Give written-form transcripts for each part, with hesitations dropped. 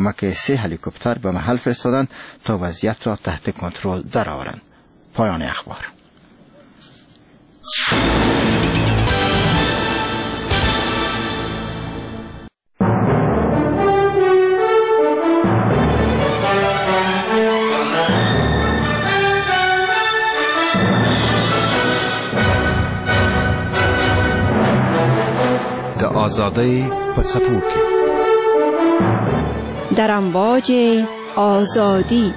کمک 3 هلیکوپتر به محل فرستادند تا وضعیت را تحت کنترل درآورند. پایان اخبار. آزادی پڅپوکي در امواج آزادی.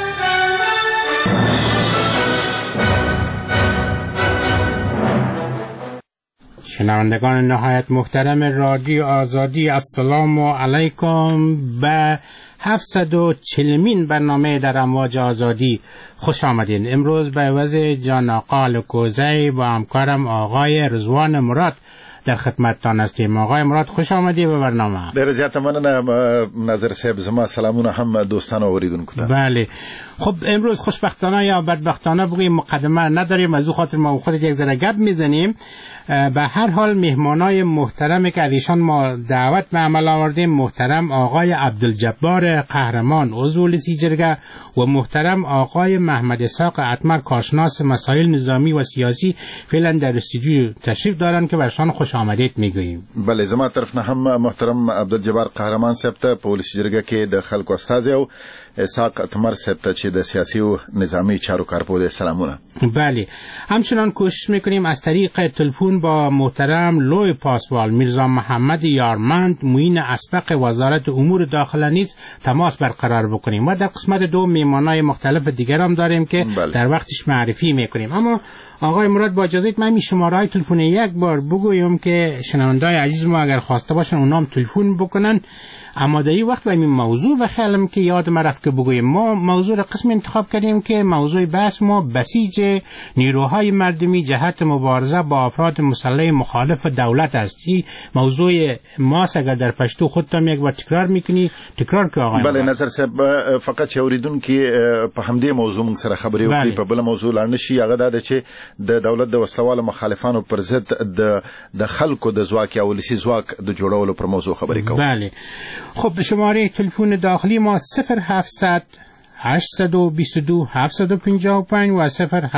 شنوندگان نهایت محترم رادیو آزادی، السلام علیکم. به 740مین برنامه در امواج آزادی خوش آمدین. امروز به وضع جان آقا کوزی با همکارم آقای رضوان مراد در خدمتتان هستیم. آقای مراد خوش آمدی به برنامه. ډیر زیات مننه نظر صاحب. زما سلامونه هم دوستان اوریدونکو ته. بله. خب امروز خوشبختانه یا بدبختانه بگیم مقدمه نداریم، از او خاطر ما خودت یک ذره گپ میزنیم. به هر حال مهمانای محترمی که از ایشان ما دعوت به عمل آوردیم، محترم آقای عبدالجبار قهرمان عضو لیسی جرگه و محترم آقای محمد اسحاق اتمر کارشناس مسائل نظامی و سیاسی فعلا در استودیو تشریف دارن که برشان خوش آمدید میگوییم. بله، زما طرف نه هم محترم عبدالجبار قهرمان صاحب ته په لیسی جرګه کې د خلکو استازي او اسحاق اتمر صاحب ته چې د سیاسي او نظامی چارو کارپو سلامونه. بله، همچنان کوشش میکنیم از طریق تلفن با محترم لوی پاسوال میرزا محمد یارمند معین اسبق وزارت امور داخله نیز تماس برقرار بکنیم و در قسمت دو میهمانای مختلف دیگر هم داریم که در وقتش معرفی میکنیم. اما آقای مراد با اجازهت من شماره‌های تلفن یک بار بگویم که شنونده‌های عزیز ما اگر خواسته باشن اونام تلفن بکنن. آمادگی وقت و این موضوع بخیالم که یاد ما رفت که بگویم. ما موضوع را قسم انتخاب کردیم که موضوع بحث ما بسیج نیروهای مردمی جهت مبارزه با افراد مسلح مخالف دولت است. این موضوع ماست. اگر در پشتو خودتم یک بار تکرار میکنی تکرار که آقای. بله نظر صاحب، فقط چې اوریدونکو په همدې موضوع موږ سره خبرې وکړي، په بل موضوع لاړ نشي. هغه دا چې د دولت د وسلوالو مخالفانو پر ضد د خلکو د ځواک او ولسی ځواک د جوړولو پر موضوع خبرې کوو. بله. خب شماره تلفن داخلی ما 0700 822 755 و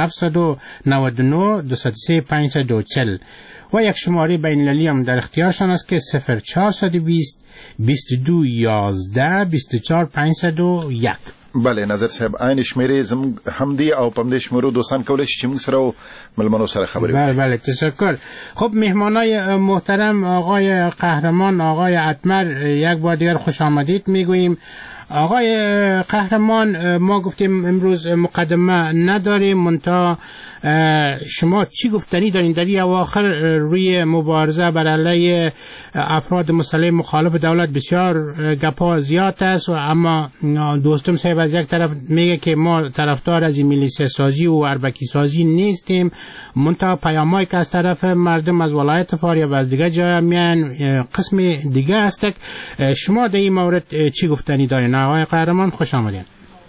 0799 203 540 و یک شماره بین المللی هم در اختیارشان است که 0420 22 11 24 501. بله نظر صاحب، عین شمیرې زم همدی او پم دې شمیرو دوستان کولای شي چې موږ سره ملمنو سره خبرې. بله تشکر. خب مهمانای محترم آقای قهرمان آقای اتمر یک بار دیگر خوش آمدید میگوییم. آقای قهرمان، ما گفتیم امروز مقدمه نداریم، منتها شما چی گفتنی دارین در این اواخر روی مبارزه بر علیه افراد مسلح مخالف دولت؟ بسیار گپا زیاد است و اما دوستم صاحب از یک طرف میگه که ما طرفدار از میلیشه سازی و اربکی سازی نیستیم، منتها پیامایی که از طرف مردم از ولایت فاریاب و از دیگه جای میان قسم دیگه است. شما در این مورد چی گفتنی دارین؟ آقای قهرمان خوش آمدین.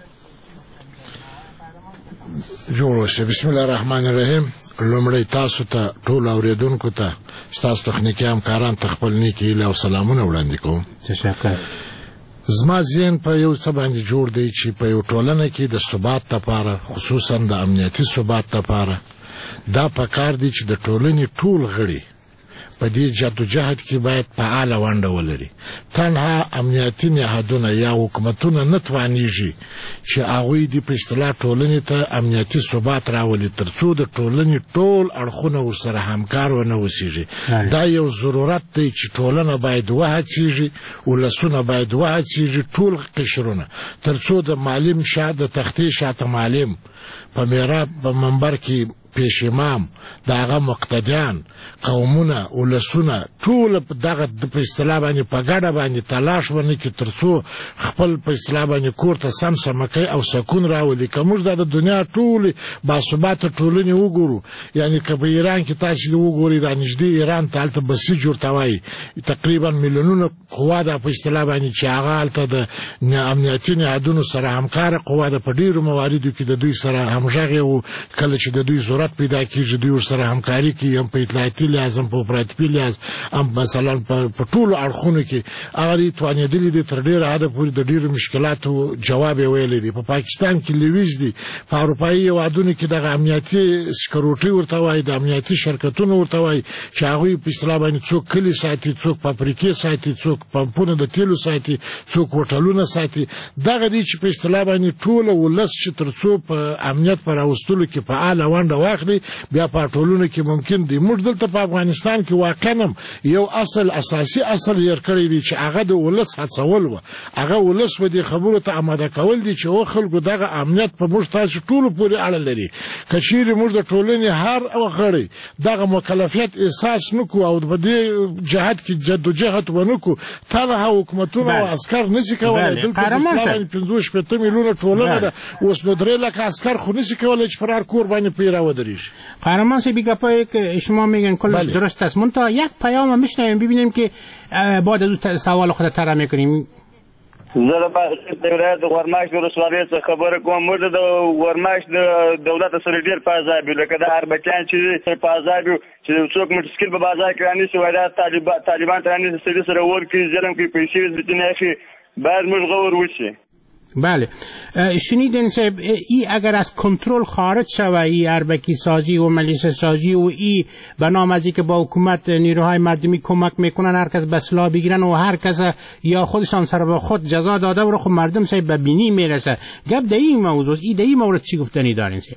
جوړ. بسم الله الرحمن الرحیم. لومړی تاسو ته ټول اوریدونکو ته ستاسو تخنیکی همکاران ته خپل نیکی هیله او سلامونه وړاندې کوم. تشکر. زما ذهن په یو څه باندې جوړ دی چې په یو ټولنه کې د ثبات لپاره، خصوصا د امنیتي ثبات لپاره، دا پکار دی چې د ټولنې ټول غړي په دې جدوجهد کې باید فعاله ونډه ولري. تنها امنیتي نهادونه یا حکومتونه نه توانیږي چې هغوی دې په اصطلاح ټولنې ته امنیتي ثبات راولي تر څو د ټولنې ټول اړخونه ورسره همکار ونه اوسېږي. دا یو ضرورت دی چې ټولنه باید وهڅېږي، ولسونه باید وهڅېږي، ټول قشرونه، تر څو د معلم د تختې شاته معلم په میراب په منبر کې پیش امام، داغه مقتدیان، قومونه، ولسونه ټول دغه په اصطلاح باندې په ګډه باندې تلاش ونه کړي تر څو خپل په اصطلاح باندې کور ته سم کوي او سکون راولي. که موږ د دنیا ټولې باثباته ټولنې وګورو، یعنی که په ایران کې تاسو وګورئ، د نږدې ایران ته هلته بسیج ورته وایي، تقریبا میلیونونه قوا ده په اصطلاح باندې چې هغه هلته د امنیتي نهادونو سره همکاره قوا ده، په ډېرو مواردو کې د دوی سره همغږې او کله چې د دوی ضرورت پیدا کیږي دوی ورسره همکاري کوي هم په اطلاعاتي لحاظ هم په اپراتیفي لحاظ هم مثلا په ټولو اړخونو کې هغه توانېدلي دي تر ډېره حده پورې د ډېرو مشکلاتو جواب یې ویلی دی. په پاکستان کې لویز دي، په اروپایي هېوادونو کې دغه امنیتي سکروټي ورته وایي، د امنیتي شرکتونه ورته وایي چې هغوی په اصطلاح باندې څوک کلي ساتي، څوک فابریکې ساتي، څوک پمپونه د تیلو ساتي، څوک هوټلونه ساتي. دغه دي چې په اصطلاح باندې ټوله ولس چې تر څو په امنیت په راوستلو کې فعاله ونډه واخلي بیا په ټولنه کې ممکن دی. موږ دلته په افغانستان کې واقعا یو اساسي اصل یې کړی دی چې هغه د ولس هڅول و، هغه ولس و دې خبرو ته آماده کول دي چې او خلکو دغه امنیت په موږ تاسو ټولو پورې اړه لري. که چیرې موږ د ټولنې هر غړی دغه مکلفیت احساس نکو او په دې جهاد کې جدوجهد ونکو، تنها حکومتونه او عسكر نشي کولای. دلته په 15 میلیونه ټولنه ده، اوس نو 3 لک عسكر خو نشي کولای چې فرار کور باندې پیرا ودرېږي. قهرمان صاحب گپایی که شما میگن کلش درست است، منتها یک پیام میشنویم ببینیم که بعد از سوال خود تر میکنیم. زه د ولایت د ورماش د ولسوالۍ څخه خبره کوم. موږ د ورماش د دولت سره ډېر په عذاب یو، لکه د اربکیان چې په عذاب یو چې څوک موټرسایکل په بازار کې رانیسي وایي دا طالبان ته رانیسي سړي سره ورکړي ظلم کوي پیسې ځینې اخي. باید موږ غور وشي. بله شنیدین صاحب ای اگر از کنترل خارج شوه ای اربکی سازی و ملیشه سازی و ای به نام از که با حکومت نیروهای مردمی کمک میکنن هر کس به سلاح بگیرن و هر کس یا خودشان سر به خود جزا داده و خب مردم صاحب به بینی میرسه. گپ در این موضوع ای در این مورد چی گفتنی دارین صاحب؟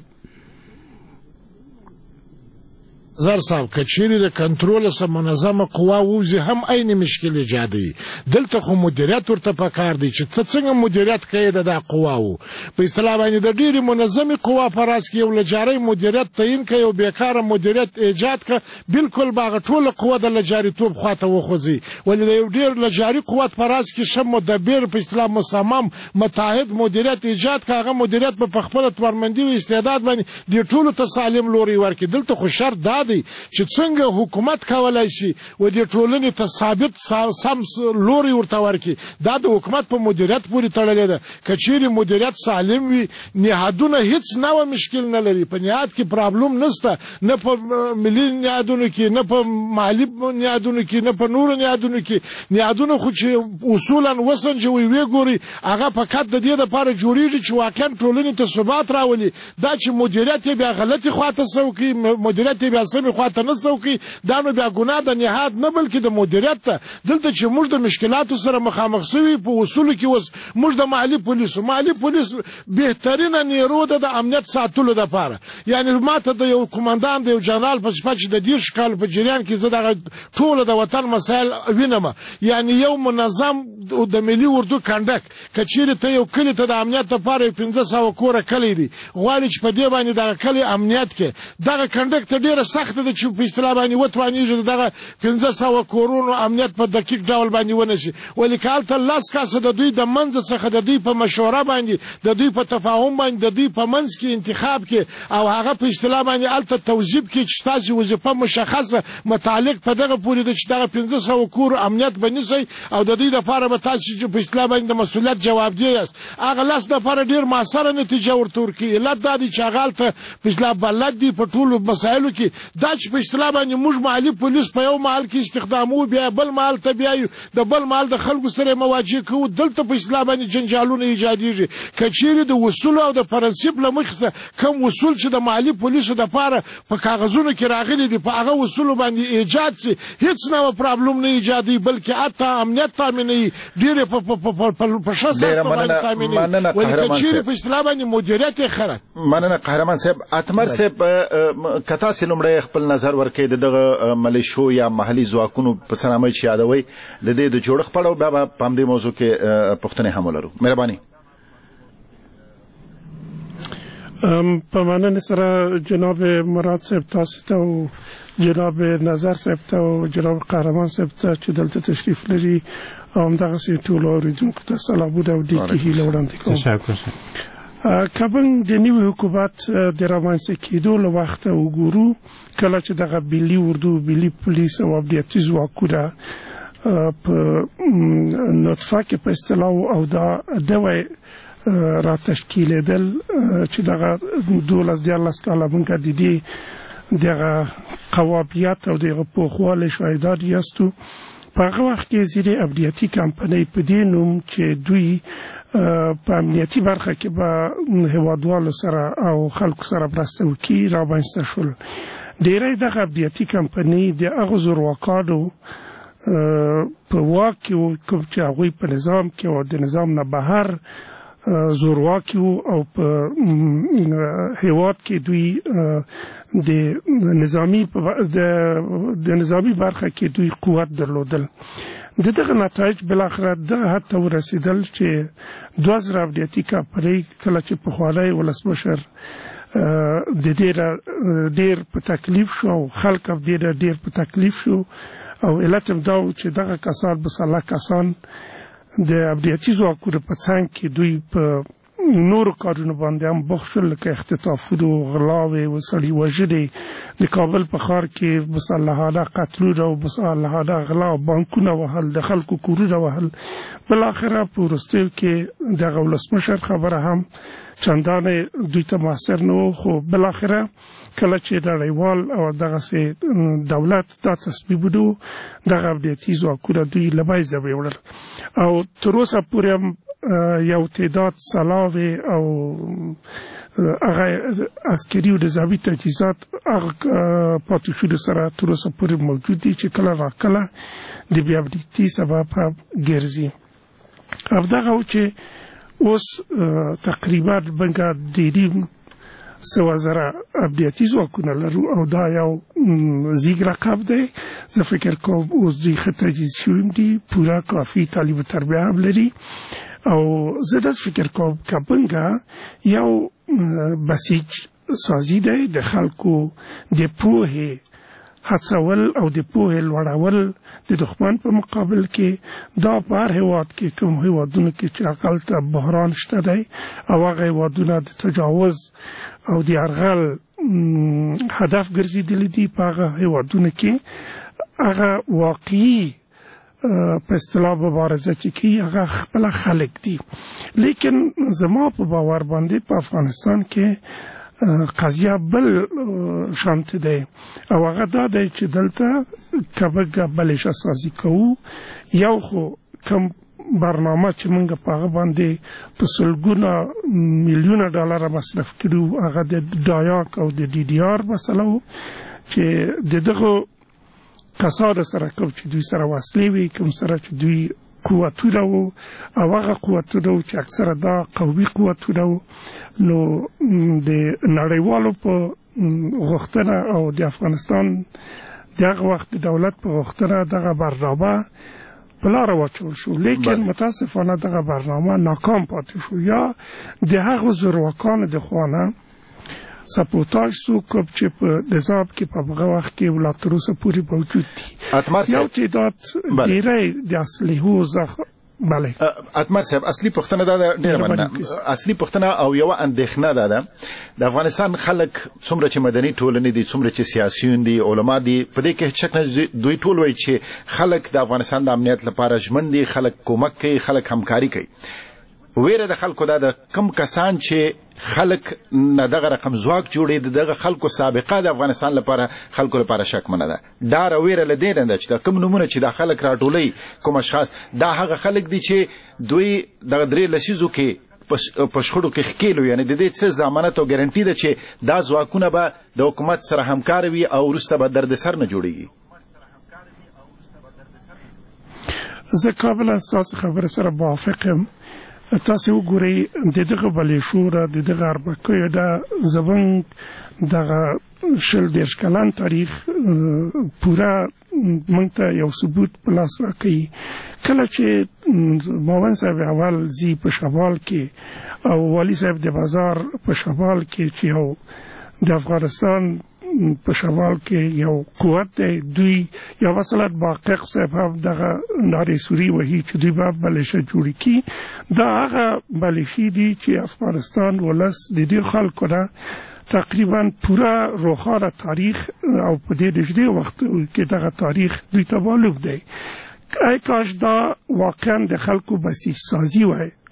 زر صاحب که چیرې د کنټرول سره منظمه قوا ووځي هم عین مشکل ایجادوي. دلته خو مدیریت ورته پکار دی چې ته څنګه مدیریت کوې د دا قواو. په اصطلاح باندې د ډېرې منظمې قوا په راس کې یو لجارۍ مدیریت تعیین کړه، یو بیکاره مدیریت ایجاد کړه، بالکل به هغه ټوله قوه د لجاریتوب خواته وخوځي. ولې د یو ډېر لجاري قوت په راس کې ښه مدبر په اصطلاح مصمم متعهد مدیریت ایجاد کړه، هغه مدیریت به په خپله توانمندي او استعداد باندې دې ټولو ته سالم لوری ورکړي. دلته خو شرط دا دی چې څنګه حکومت کولای شي و دې ټولنې ته ثابت سم لوري ورته ورکړي. دا د حکومت په مدیریت پورې تړلې ده. که چیرې مدیریت سالم وي نهادونه هیڅ نوع مشکل نه لري، په نهاد کې پرابلم نشته، نه په ملي نهادونو کې، نه په مالي نهادونو کې، نه په نورو نهادونو کې. نهادونه خو چې اصولا وسنجوي وګوري هغه فقط د دې لپاره جوړیږي چې واقعا ټولنې ته ثبات راولي. دا چې مدیریت بیا غلطي خواته سوکي، مدیریت بیا سمې خواته نه سوکي، دا نو بیا ګناه د نهاد نه بلکې د مدیریت ته. دلته چې موږ د مشکلاتو سره مخامخ سوي په اصولو کې اوس موږ د مالي پولیس بهترینه نیرو ده د امنیت ساتلو لپاره. یعنی ماته د یو قومندان د یو جنرال په صفت چې د 10 کال په جریان کې زه دغه ټول د وطن مسایل وینم. یعنی یو منظم د ملي اردو کنډک کچېرې ته یو کلی ته د امنیت لپاره 1500 کوره کلی دی، غواړي چې په دې باندې دغه کلی امنیت کې دغه کنډک ته ډیره سخت ده چې په اصطلاح باندې وتوانیږي دغه 1500 کورونو امنیت په دقیق ډول باندې ونشي. ولې کالته لاس کاسه د دوی د منځ څخه د دوی په مشوره باندې، د دوی په تفاهم باندې، د دوی په منځ کې انتخاب کې او هغه په اصطلاح باندې الته توظیف کې چې تاسو وظیفه مشخصه متعلق په دغه پورې د چې دغه 1500 کور امنیت بنسي او د دوی لپاره به تاسو په اصطلاح باندې د مسؤلیت جوابدeh یاست. هغه لاس د لپاره ډیر موثره نتیجه ورته ورکړي. علت دا دی چې هغه الته په اصطلاح بلد دي په ټولو مسایلو کې. دا چې په اصطلاح باندې موږ مالي پولیس په یو مال کې استخدامو، بیا بل مال ته بیا د بل مال د خلکو سره مواجه کوو، دلته په اصطلاح باندې جنجالونه ایجادېږي. که چیرې د اصولو او د پرنسپ له مخې کوم اصول چې د مالي پولیسو دپاره په کاغذونو کې راغلي دي په هغه اصولو باندې ایجاد سي، هیڅ نوع پرابلم نه ایجادوي بلکې حتی امنیت تامینوي، ډېرې په ښه سخته باندې تامینوي. ولې که چیرې په اصطلاح باندې مدیریت یې خراب. مننه قهرمان صاحب. اتمر صاحب که تاسې لومړی خپل نظر ورکړئ د دغه ملیشو یا محلي ځواکونو په څه نامه چې یادوئ د دې د جوړښت په اړه او بیا به په همدې موضوع کې پوښتنې هم ولرو. مهرباني. په مننې سره جناب مراد صاحب تاسو ته او جناب نظر صاحب ته او جناب قهرمان صاحب ته چې دلته تشریف لري او همدغسې ټولو اورېدونکو ته سلام او ډېرې هیلې وړاندې کوم. کابل د نوي حکومت د رامنځته کېدو له وخته وګورو، کله چې دغه ملي اردو، ملي پولیس او امنیتي ځواکونه په نطفه کې په اصطلاح او دا نوی را تشکیلېدل چې دغه 12 کاله موږ د دې دغه قوابیت او دغه پوخوالی شاهدان یاستو. په هغه وخت کې ځینې امنیتي کمپنۍ په دې نوم چې دوی په امنیتي برخه کې به هیوادوالو سره او خلکو سره مرسته وکړي رامنځته شول. ډېری دغه امنیتي کمپنۍ د هغو زورواکانو په واک کې وو کوم چې هغوی په نظام کې او د نظام نه بهر زورواکي وو او په هیواد کې دوی د نظامی برخه کې دوی قوت درلودل. د دغه نتایج بالاخره دغه حد ته ورسېدل چې 2000 امنیتي کمپنۍ کله چې پخوانی ولسمشر د دې ډېر په تکلیف شو او خلک هم ډېر په تکلیف شو او علت هم دا و چې دغه کسان مسلح کسان د امنیتي ځواکونو په څنګ کې دوی په نورو کارونو باندې هم بوخت شول لکه اختطافونو، غلاوې او سړي وژنې، د کابل په ښار کې مسلحانه قتلونه او مسلحانه غلا او بانکونه وهل، د خلکو کورونه وهل. بالاخره په وروستیو کې دغه ولسمشر خبره هم چندانې دوی ته موثر نه و، خو بالاخره کله چې نړیوال او دغسې دولت دا تصمیمونه و دغه امنیتي ځواکونه دوی له منځه ویوړل او تر اوسه پورې هم یو تعداد سلاوې او هغه عسکري او نظامي تجهیزات هغه پاتوشونو سره تر اوسه پورې موجود دي چې کله راکله د بې امنیتي سبب هم ګرځي. همدغه و چې اوس تقریبا موږ د 2,000 امنیتي ځواکونه لرو او دا یو زیږ رقم دی. زه فکر کوم اوس دوی ښه تجهیز شوي دي، پوره کافي تعلیم و تربیه هم لري او زه داسې فکر کوم که موږ یو بسیج سازي دی د خلکو د پوهې هڅول او د پوهې لوړول د دښمن په مقابل کې دا په هر هیواد کې کوم هیوادونو کې چې هغلته بحران شته دی او هغه هیوادونه د تجاوز او د یرغل هدف ګرځېدلي دي په هغه هیوادونو کې هغه واقعي په اصطلاح مبارزه چې کوي هغه خپله خلک دي. لیکن زما په باور باندې په افغانستان کې قضیه بل شانت دی او هغه دا دی چې دلته که موږ بلشه سازي کوو یو خو کم برنامه چې موږ په هغه باندې په سلګونه میلیونه ډالره مصرف کړو هغه د ډایاک او د ډي ډي آر مسله و چې د دغو کسانو سره کوم چې دوی سره وسلې وي کوم سره چې دوی قوتونه وو او هغه قوتونه وو چې اکثره دا قومي قوتونه وو نو د نړیوالو په غوښتنه او د افغانستان دغه وخت د دولت په غوښتنه دغه برنامه په لاره واچول شو. لیکن متاسفانه دغه برنامه ناکام پاتې شو یا د هغو زورواکانو د خوا نه سپوتاژ سو کوم چې په نظام کې په هغه وخت کې ولا تر اوسه پورې موجود دي. یو تعداد ډېری د اسلحو بله اتمر صاحب اصلي پوښتنه دا ده ډېره مننه. اصلي پوښتنه او یوه اندېښنه دا ده د افغانستان خلک څومره چې مدني ټولنې دي څومره چې سیاسیون دي علما دي په دې کې هیڅ شک نه دوی ټول وایي چې خلک د افغانستان د امنیت لپاره ژمن دي، خلک کومک کوي، خلک همکاري کوي. ویره د خلکو دا د کم کسان چې خلک نه دغه رقم ځواک جوړي دغه خلکو سابقه د افغانستان لپاره خلکو لپاره شکمنه ده. ډار او ویره له دې نه ده چې دا کوم نمونه چې دا خلک راټولوي کوم اشخاص دا هغه خلک دي چې دوی دغه 3 لسیزو کې په شخړو کې ښکېلو، یعنې د دې څه ضمانت او ګارنټي ده چې دا ځواکونه به د حکومت سره همکار وي او وروسته به دردسر نه جوړیږي. زه کاملا ستاسو خبره سره موافق یم. تاسې وګورئ د دغه بلېشوره د دغه اربکیو دا زموږ دغه 20 کلن تاریخ پوره موږ ته یو ثبوت په لاس راکوي. کله چې معاون صاحب اول زی په شمال کې او والي صاحب د بازار په شمال کې چې یو د افغانستان په شمال کې یو قوت دی، دوی یا مثلا باقق صاحب هم دغه نارې سوري وهي چې دوی به بلشه جوړې کړي. دا هغه بلشې دي چې افغانستان ولس د دې خلکو نه تقریبا پوره روښانه تاریخ او په دې نږدې وخت کې دغه تاریخ دوی ته معلوم دی. ای کاش دا واقعا د خلکو بسیج سازي وای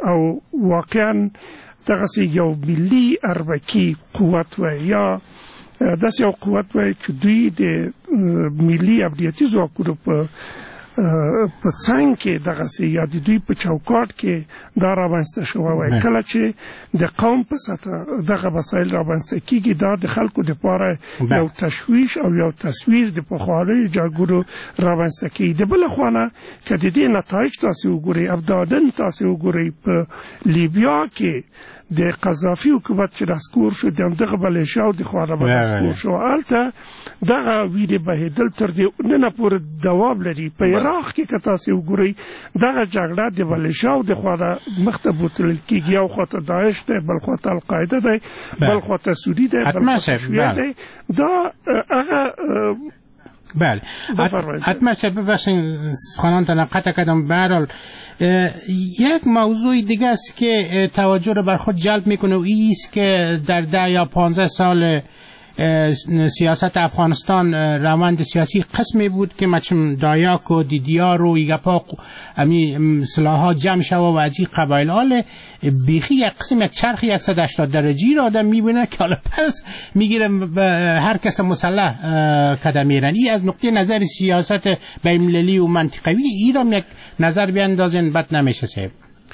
او واقعا دغه یو ملي اربکي قوت و یا داسې یو قوت وای چې دوی د ملي امنیتي ځواکونو په څنګ کې دغسې یا د دوی په چوکاټ کې دا رامنځته شوی وای. کله چې د قوم په سطح دغه مسایل رامنځته کېږي دا د خلکو دپاره یو تشویش او یو تصویر د پخوانیو جنګونو رامنځته کوي. د بله خوا نه که د دې نتایج تاسې وګورئ ابداً تاسې وګورئ په لیبیا کې د قذافي حکومت چې نسکور شو د همدغه ملیشیاو د خوا نه نسکور شو هلته دغه وینې بهېدل تر دې ننه پورې دوام لري. په عراق کې که تاسې وګورئ دغه جګړه د ملیشیاو د خوا نه مخته بوتلل کېږي. یو خواته داعش دی بل خواته القاعده دی بل خواته سوري دی بل خواته شیعه دی. دا هغه بله حتما ببخشید خانانتان قطع کردم. به هر حال یک موضوع دیگه است که توجه رو بر خود جلب میکنه و ایست که در 10 یا 15 سال سیاست افغانستان روند سیاسی قسمی بود که مچم دایاک و دیدیار و ایگپا امی سلاحات جمع شوه و از این قبایل آل بیخی یک قسم یک چرخ 180 درجی را آدم میبینه که حالا پس میگیره هر کس مسلح کده میرن. این از نقطه نظر سیاست بین‌المللی و منطقوی ایران یک نظر بیاندازن بد نمیشه صاحب.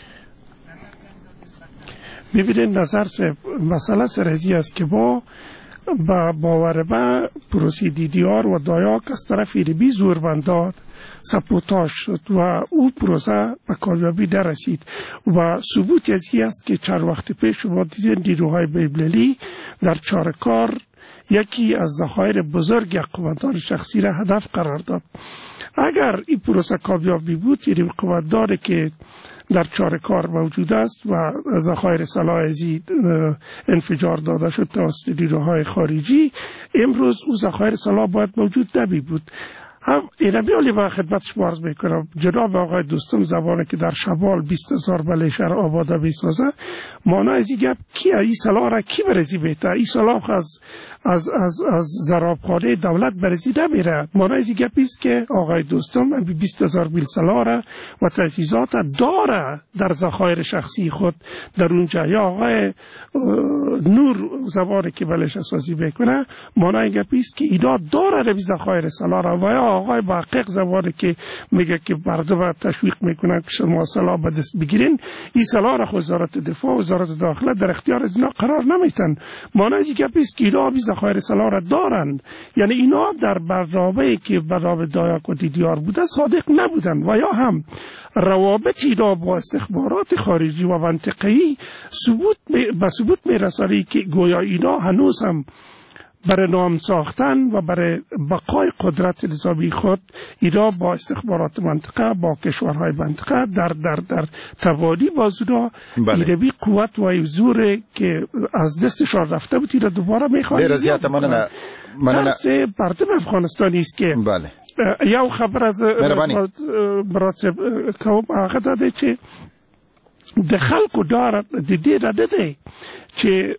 ببینید نظر صاحب مسئله سرزی است که با باور به پروسی دیدیار و دایاک از طرف ایربی زوربنداد سپوتاژ شد و او پروسه به کامیابی نرسید و ثبوت از این است که چند وقت پیش شما دیدین نیروهای بین‌المللی در چارکار یکی از ذخایر بزرگ قومندان شخصی را هدف قرار داد. اگر این پروسه کامیابی بود این قومندانی که در چارکار موجود است و ذخایر سلاح ازی انفجار داده شد توسط نیروهای خارجی امروز او ذخایر سلاح باید موجود نمی بود. هم اینمی علی با خدمت شما عرض میکنم جناب آقای دوستم زبانه که در شمال 20,000 ملیشه را آباده میسازه مانا از این گپ کی این سلاح را کی برزی بیته؟ این سلاح از زرابخانه دولت برزی نمیره. مانا از این گپ است که آقای دوستم 20,000 میل سلاح را و تجهیزات داره در ذخایر شخصی خود در اونجا. یا آقای نور زبانه که ملیشه سازی میکنه مانا این گپ است که اینا داره روی ذخایر سلاح را. و آقای محقق زبانه که میگه که مردم تشویق میکنن که شما سلاح به دست بگیرین این سلاح را وزارت دفاع و وزارت داخله در اختیار از اینا قرار نمیتن. معنی از این است که اینا بی ذخایر سلاح را دارن. یعنی اینا در برنامه‌ای که برنامه دایاک و دیدیار بوده صادق نبودن و یا هم روابط اینا با استخبارات خارجی و منطقه‌ای به ثبوت میرسانی که گویا اینا هنوز هم برای نام ساختن و برای بقای قدرت نظامی خود اینا با استخبارات منطقه با کشورهای منطقه در تبادی بازونا ایروی قوت و زور که از دستشان رفته بود اینا دوباره میخوان. رضایت مننه ترس مردم افغانستانی است که یو خبر از مراتب کوم هغه داده چې د خلکو ډار د دې نه دی چې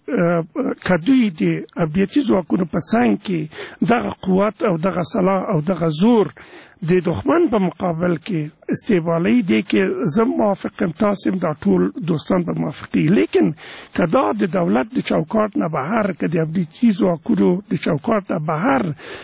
کدوی د امنیتي ځواکونو په څنګ کې دغه قوت او دغه سلاح او دغه زور د دښمن په مقابل کې استعمالي دی که زه موافقم تاسو دا ټول دوستان به موافقي. لیکن که دا د دولت د چوکاټ نه بهر که د امنیتي ځواکونو د چوکاټ نه بهر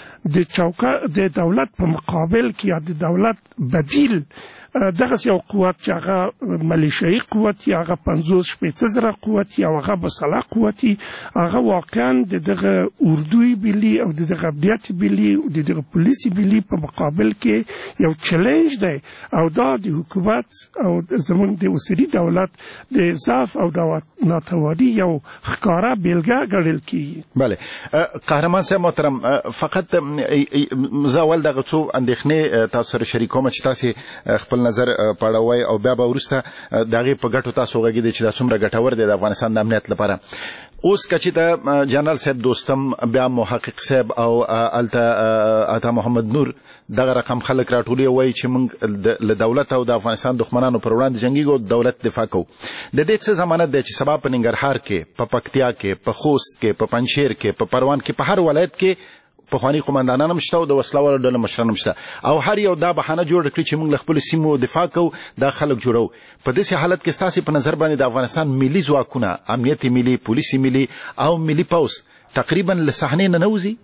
د دولت په مقابل کې یا د دولت بدیل دغه یو قوت چې هغه ملیشیايي قوت یا هغه 50-60 قوت یا هغه بسلا قوتي هغه واقعا دغه اردوی ملي او دغه امنیت ملي او دغه پولیسي ملي په مقابل کې یو چیلنج دی او دا د حکومت او زمونږ د اوسني دولت د ضعف او د ناتواني یو ښکارا بیلګه ګڼل کیږي. بله قهرمان صاحب محترم فقط زاول دغه څو اندېښنې تاسو سره شریکوم چې تاسو خپل نظر پاړوي او بیا به ورسته دغه په ګټو تاسو غږیدي چې دا څومره ګټور دی د افغانستان د امنیت لپاره. اوس کچې د جنرال صاحب دوستم بیا محقق صاحب او عطا محمد نور دغه رقم خلک راټولي وایي چې موږ له دولت او د افغانستان دښمنانو پر وړاندې جنګیږو او دولت دفاع کوو. د دې څه ضمانت دی چې سبا په ننګرهار کې په پکتیا کې په خوست کې په پنجشیر کې په پروان کې په هر ولایت کې پخوانی قومندانان هم شته او د وسلوالو ډلو مشران هم شته او هر یو دا بهانه جوړ کړي چې موږ له خپلو سیمو دفاع کوو دا خلک جوړو. په داسې حالت کې ستاسې په نظر باندې د افغانستان ملي ځواکونه امنیت ملي پولیس ملي او ملي پوځ تقریبا له صحنې نه نوځي؟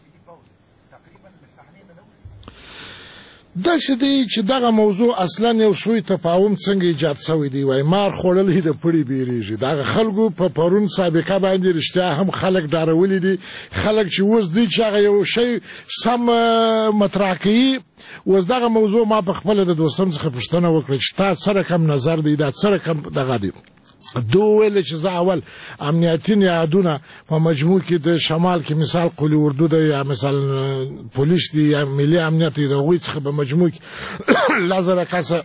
داسې دی چې دغه موضوع اصلا یو سوی تفاهم څنګه ایجاد شوی دی وای مار خوړلی د پړي بیریږي. دغه خلکو په پرون سابقه باندې رښتیا هم خلک ډارولي دي، خلک چې اوس دی چې هغه یو شی سم مطرح کوي. اوس دغه موضوع ما په خپله د دوستم څخه پوښتنه وکړه چې تا څه رقم نظر دی، دا څه رقم دغه دی. دو ویل چې زه اول امنیتي نهادونه په مجموع کې د شمال کې مثال قلی اردو ده یا مثال پولیس دی یا ملي امنیت دی، د هغوی څخه په مجموع کې لزره کسه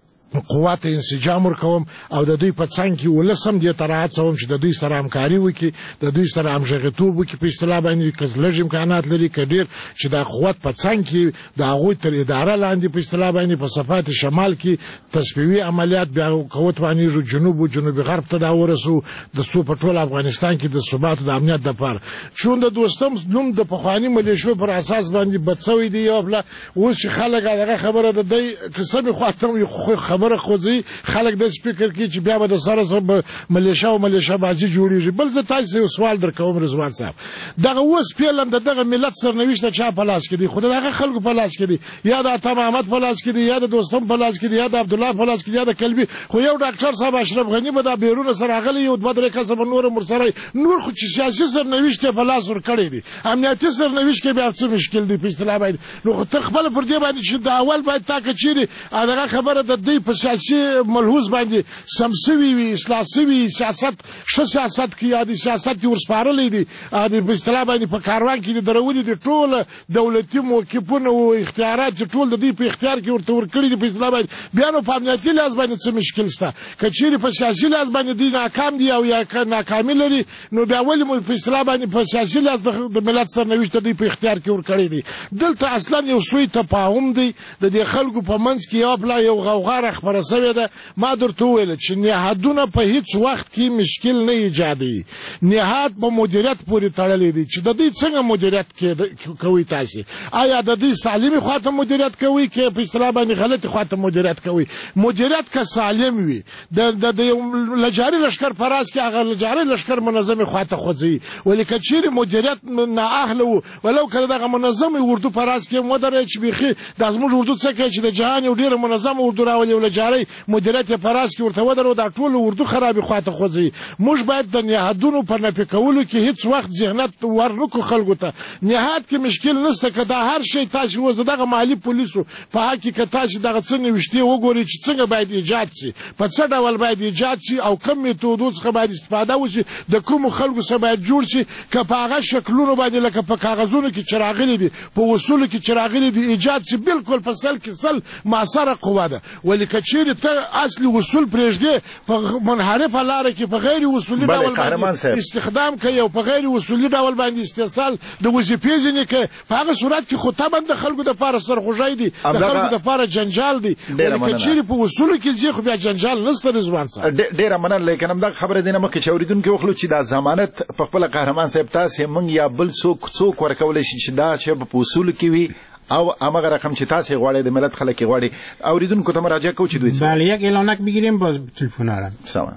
قوات انسجام ورکوم او د دوی په څنګ کې ولسم دې ته راهڅوم چې د دوی سره همکاري وکړي، د دوی سره همغږیتوب وکړي په اصطلاح باندې، که لږ امکانات لري که ډېر، چې د قوت په څنګ کې د هغوی تر اداره لاندې په اصطلاح باندې په صفات شمال کې تصفیوي عملیات بیا قوت وانیږو جنوب و جنوبي غرب ته دا ورسو د څو په ټول افغانستان کې د ثبات او د امنیت دپاره. چون د دوستم نوم د پخواني ملیشو پر اساس باندې بد شوی دی یو بله اوس چې خلک هغه خبره د دی که سمې خواته خبره خوځي، خلک داسې فکر کوي چې بیا به د سره ملیشه او ملیشه بازي جوړېږي. بل زه تاسې یو سوال در کوم رضوان صاحب، دغه اوس فعلا د دغه ملت سرنوشت چا په لاس کې دی؟ خو د هغه خلکو په لاس کې دی، یا د عطا محمد په لاس کې دی، یا د دوستم په لاس کې دی، یا د عبدالله په لاس کې دی، یا د کلبي. خو یو ډاکټر صاحب اشرف غني به دا بیرونه سره راغلی یو دوه درې کسه به نور مرسره نور، خو چې سیاسي سرنوشت په لاس ورکړی دی، امنیتي سرنوشت کې بیا څه مشکل دی په اصطلاح باندې؟ نو خو ته خپله پر دې باندې چې د اول باید تا که چیرې دغه خبره د دوی په سیاسي ملحوظ باندې سم سوي وي، اصلاح سوي سیاست ښه سیاست کې یا د سیاست یې ورسپارلی دی په اصطلاح باندې په کاروان کې د درولي دي ټول دولتي موقفونه او اختیارات چې ټول د دوی په اختیار کې ورته ورکړي دي په اصطلاح باندې. بیا نو په امنیتي لحاظ باندې څه مشکل شته؟ که چیرې په سیاسي لحاظ باندې دوی ناکام دي او یا ناکامي لري نو بیا ولې په اصطلاح باندې په سیاسي لحاظ د ملت سرنوشت د دوی په اختیار کې ورکړی دی؟ دلته اصلا یو سوی تفاهم دی د دې خلکو په منځ کې یو بله یو غوغا راخپره سوې ده. ما درته وویل چې نهادونه په هیڅ وخت کې مشکل نه ایجادوي، نهاد په مدیریت پورې تړلی دی چې د دوی څنګه مدیریت کوي. تاسې آیا د دوی سالمې خواته مدیریت کوي که په اصطلاح باندې غلطې خواته مدیریت کوي؟ مدیریت که سالم وي د یو لجاري لښکر په راز کې هغه لجاري لښکر منظمې خواته خوځوي، ولې که چیرې مدیریت نااهله و ولو که دغه منظمې اردو په راز کې هم ودرېد چې بیخي دا زموږ اردو څه کوي چې د جهان یو ډېره منظمه اردو راولي او لجارۍ مدیریت یې په راز کې ورته ودرېد، دا ټول اردو خرابې خواته خوځوي. موږ باید د نهادونو په نفي کولو کې هیڅ وخت ذهنیت ورنکړو خلکو ته. نهاد کې مشکل نشته که دا هر شی تاسې اوس دغه مالي پولیسو په حق کې که تاسې دغه څه نوشتې وګورئ چې څنګه باید ایجاد شي، په څه ډول باید ایجاد شي او کوم میتودو څخه باید استفاده وشي، د کومو خلکو څخه باید جوړ شي، که په هغه شکلونو باندې لکه په کاغذونو کې چې راغلي دي په اصولو کې چې راغلي دي ایجاد شي، بالکل په سل کې سل معاصره قوه ده. ولې که چیرې ته اصلي اصول پرېږدې په منحرفه لاره کې په غیر اصولي ډول باندې استخدام کوي او په غیر اصولي ډول باندې استحصال د وظیفې ځینې کوي، په هغه صورت کې خو طبعا د خلکو دپاره سرخوږی دی، د خلکو دپاره جنجال دی. ولې که چیرې په اصولو کې ځي خو بیا جنجال نشته. رضوان صاحب ډېره مننه، لیکن همدغه خبره دی نه مخکې چې اورېدونکي وخلو چې دا ضمانت په خپله قهرمان صاحب تاسې موږ یا بل څوک ورکولی شي چې دا شی په اصولو کې وي او همغه رقم چې تاسې غواړئ د ملت خلک یې غواړي. اورېدونکو ته مراجعه کوو چې دوی څه. بله، یک اعلانک بگیریم باز تلفن آرم. سلام.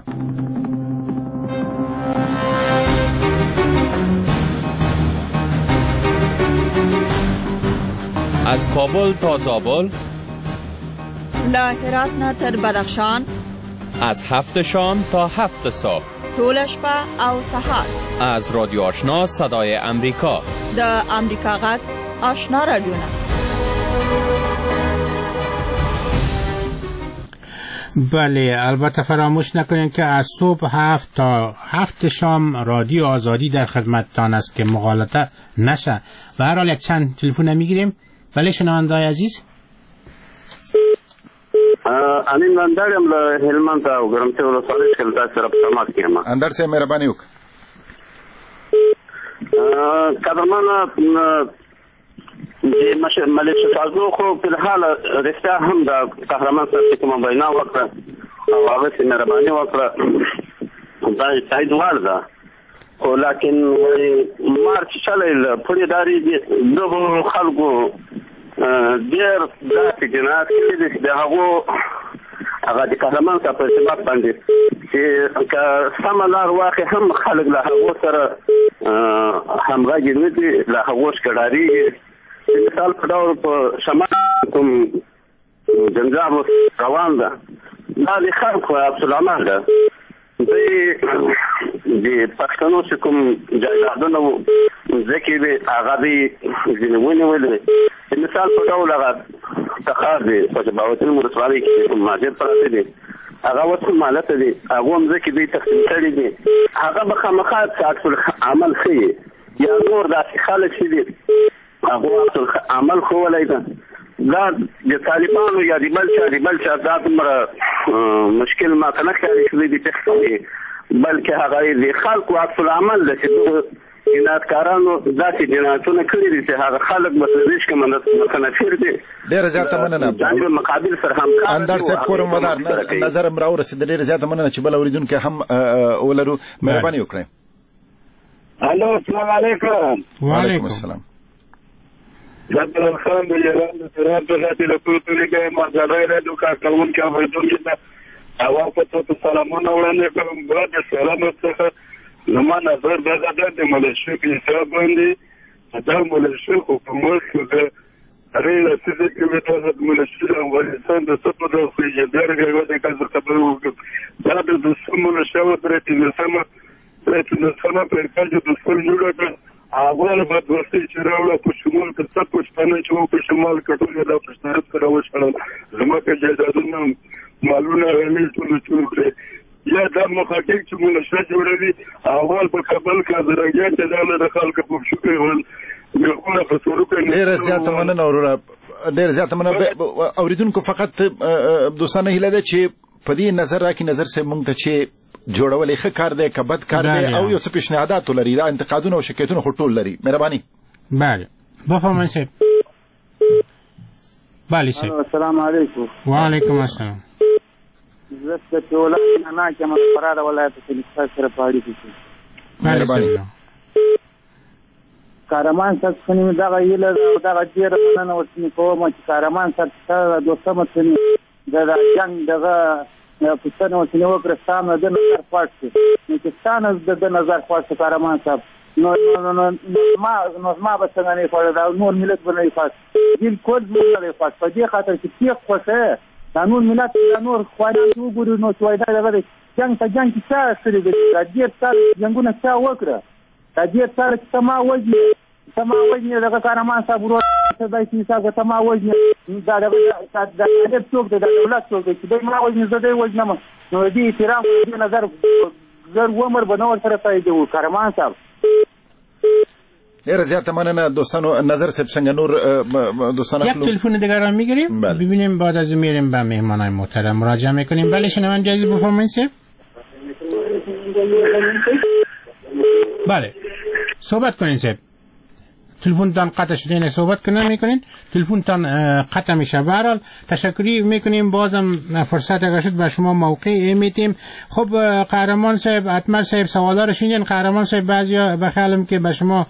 از کابل تا زابل، له هرات نه تر بدخشان، از 7 شام تا 7 صبح، ټوله شپه او سهار. از رادیو آشنا صدای امریکا، د امریکا غږ آشنا رادیوونه. بله، البته فراموش نکنید که از صبح 7 تا 7 شام رادیو آزادی در خدمتتان است که مغالطه نشه. به هر حال یک چند تلفن میگیریم. بله شنونده‌های عزیز، امین اندر یم له هلمند او ګرمسیر ولسوالۍ څخه تاسو سره په تماس کې یم. اندر صاحب مهرباني وکړئ. قدرمنه د ملیشه سازو خو په الحال رښتیا هم د قهرمان صاحب چې کومه وینا وکړه او هغه چې مهرباني وکړه دا سعید وړ ده خو لکن مارچ چلی پولیداری دغو خلکو ډېر داسې جنایت کړي دي چې د هغو هغه د قهرمان صاحب په ثبات باندې چې که سمه لار واخلي هم خلک له هغو سره همغږي نه دي له هغو ښکډارېږي مثال په ډول په شمال کوم جنجال روان ده دا د خلکو عکس العمل ده دوی د پښتنو چې کوم جایدادونه وو ځکه به هغه دوی ځینې ونیولې مثال په ډول هغه تخار دی په باوطن ولسوالۍ کې کوم مهاجر پراته دي هغه اوس مالته دي هغه هم ځکه دوی تقسیم کړي دي هغه به خامخا عکس العمل ښیي یا نور داسې خلک چې دي هغه عکس العمل ښوولی ده دا د طالبانو یا د بل چا دا دومره مشکل ما ته نه ښکاري چې دوی د پښتنې بلکې هغه د خلکو عکس العمل ده چې دغه جنایتکارانو داسې جنایتونه کړي دي چې هغه خلک به تدریج کې متنفر دي ډېره زیاته مننه ځانګړي مقابل سره همکار اندر صاحب کورم ودار نظر م راورسېد ډېره زیاته مننه چې بل اورېدونکي هم ولرو مهرباني وکړئ الو السلام علیکم وعلیکم السلام زبر خان د ایران د تران په ذاتي له کوټې کې مازغې له دوکا کوون کې اوریدونکو ته اوا په تو سلامونه وړاندې کوم بعد سلام څخه لمن نظر د ملشو په حساب باندې دا ملشو حکومت د ریل سیده کې د ملشو د افغانستان د سپو د خوځیدار غوډه د کار خبرو دا د سمونه شاو درته د سم په کاجو د خپل جوړه اول بعد ورته چې راوړه په شمال کې څه پښتنه چې په شمال کټول دا پښتنه سره وشړل زمکه جایدادونه مالونه رمې ټول کړې یا دا محقق چې موږ شته جوړوي اول په کابل کې درګیا چې دا له خلکو په شکر ول یو په سورو کې ډېر زیات مننه اورره ډېر زیات مننه اوریدونکو فقط دوستانه هیله ده چې په دې نظر راکې نظر سه مونږ ته چې جوړولې ښه کار دی که بد کار دی او یو څه پیشنهادات لري دا انتقادونه او شکایتونه خو ټول لري مهرباني بله بفرمایئ صاحب بله صاحب السلام علیکم وعلیکم السلام زه د ټولنې نه کوم فرار ولایت کې سره پاړې دي مهرباني کارمان څخه دا غیله دا غیر نه ورته کوم چې کارمان څخه دوستمه څنګه دا جنگ دغه پښتنو چې نو کړستان د نظر پات چې ستان د نظر پات کارمان صاحب نو ما به څنګه نه پړ دا نور ملت باندې پات دل کول نه پات په دې خاطر چې تیخ خوشه قانون ملت د نور خوانه وګورو نو توای دا دغه جنگ ته جنگ څه سره د دې تر جنگونه څه وکړه د دې تر سما وجه دغه کارمان صاحب ورو څه دای چې څنګه سما وجه دا د څوک د دولت څوک چې د ما وجه زده وجه نه نو دې احترام دې نظر زر عمر بنور سره پایده و کارمان صاحب ډېر زیاته مننه دوستانو نظر صاحب څنګه نور دوستان یک تلفن دیگر را میگیریم ببینیم بعد از میریم به مهمانای محترم مراجعه میکنیم بله شنونده عزیز بفرمایید صاحب بله صحبت کنین صاحب تلفن تان قطع شده اینه صحبت کنن میکنین تلفن تان قطع میشه برحال تشکری میکنیم بازم فرصت اگر شد به شما موقع میتیم خب قهرمان صاحب اتمر صاحب سوالا رو شنیدین قهرمان صاحب بعضیا بخیالم که به شما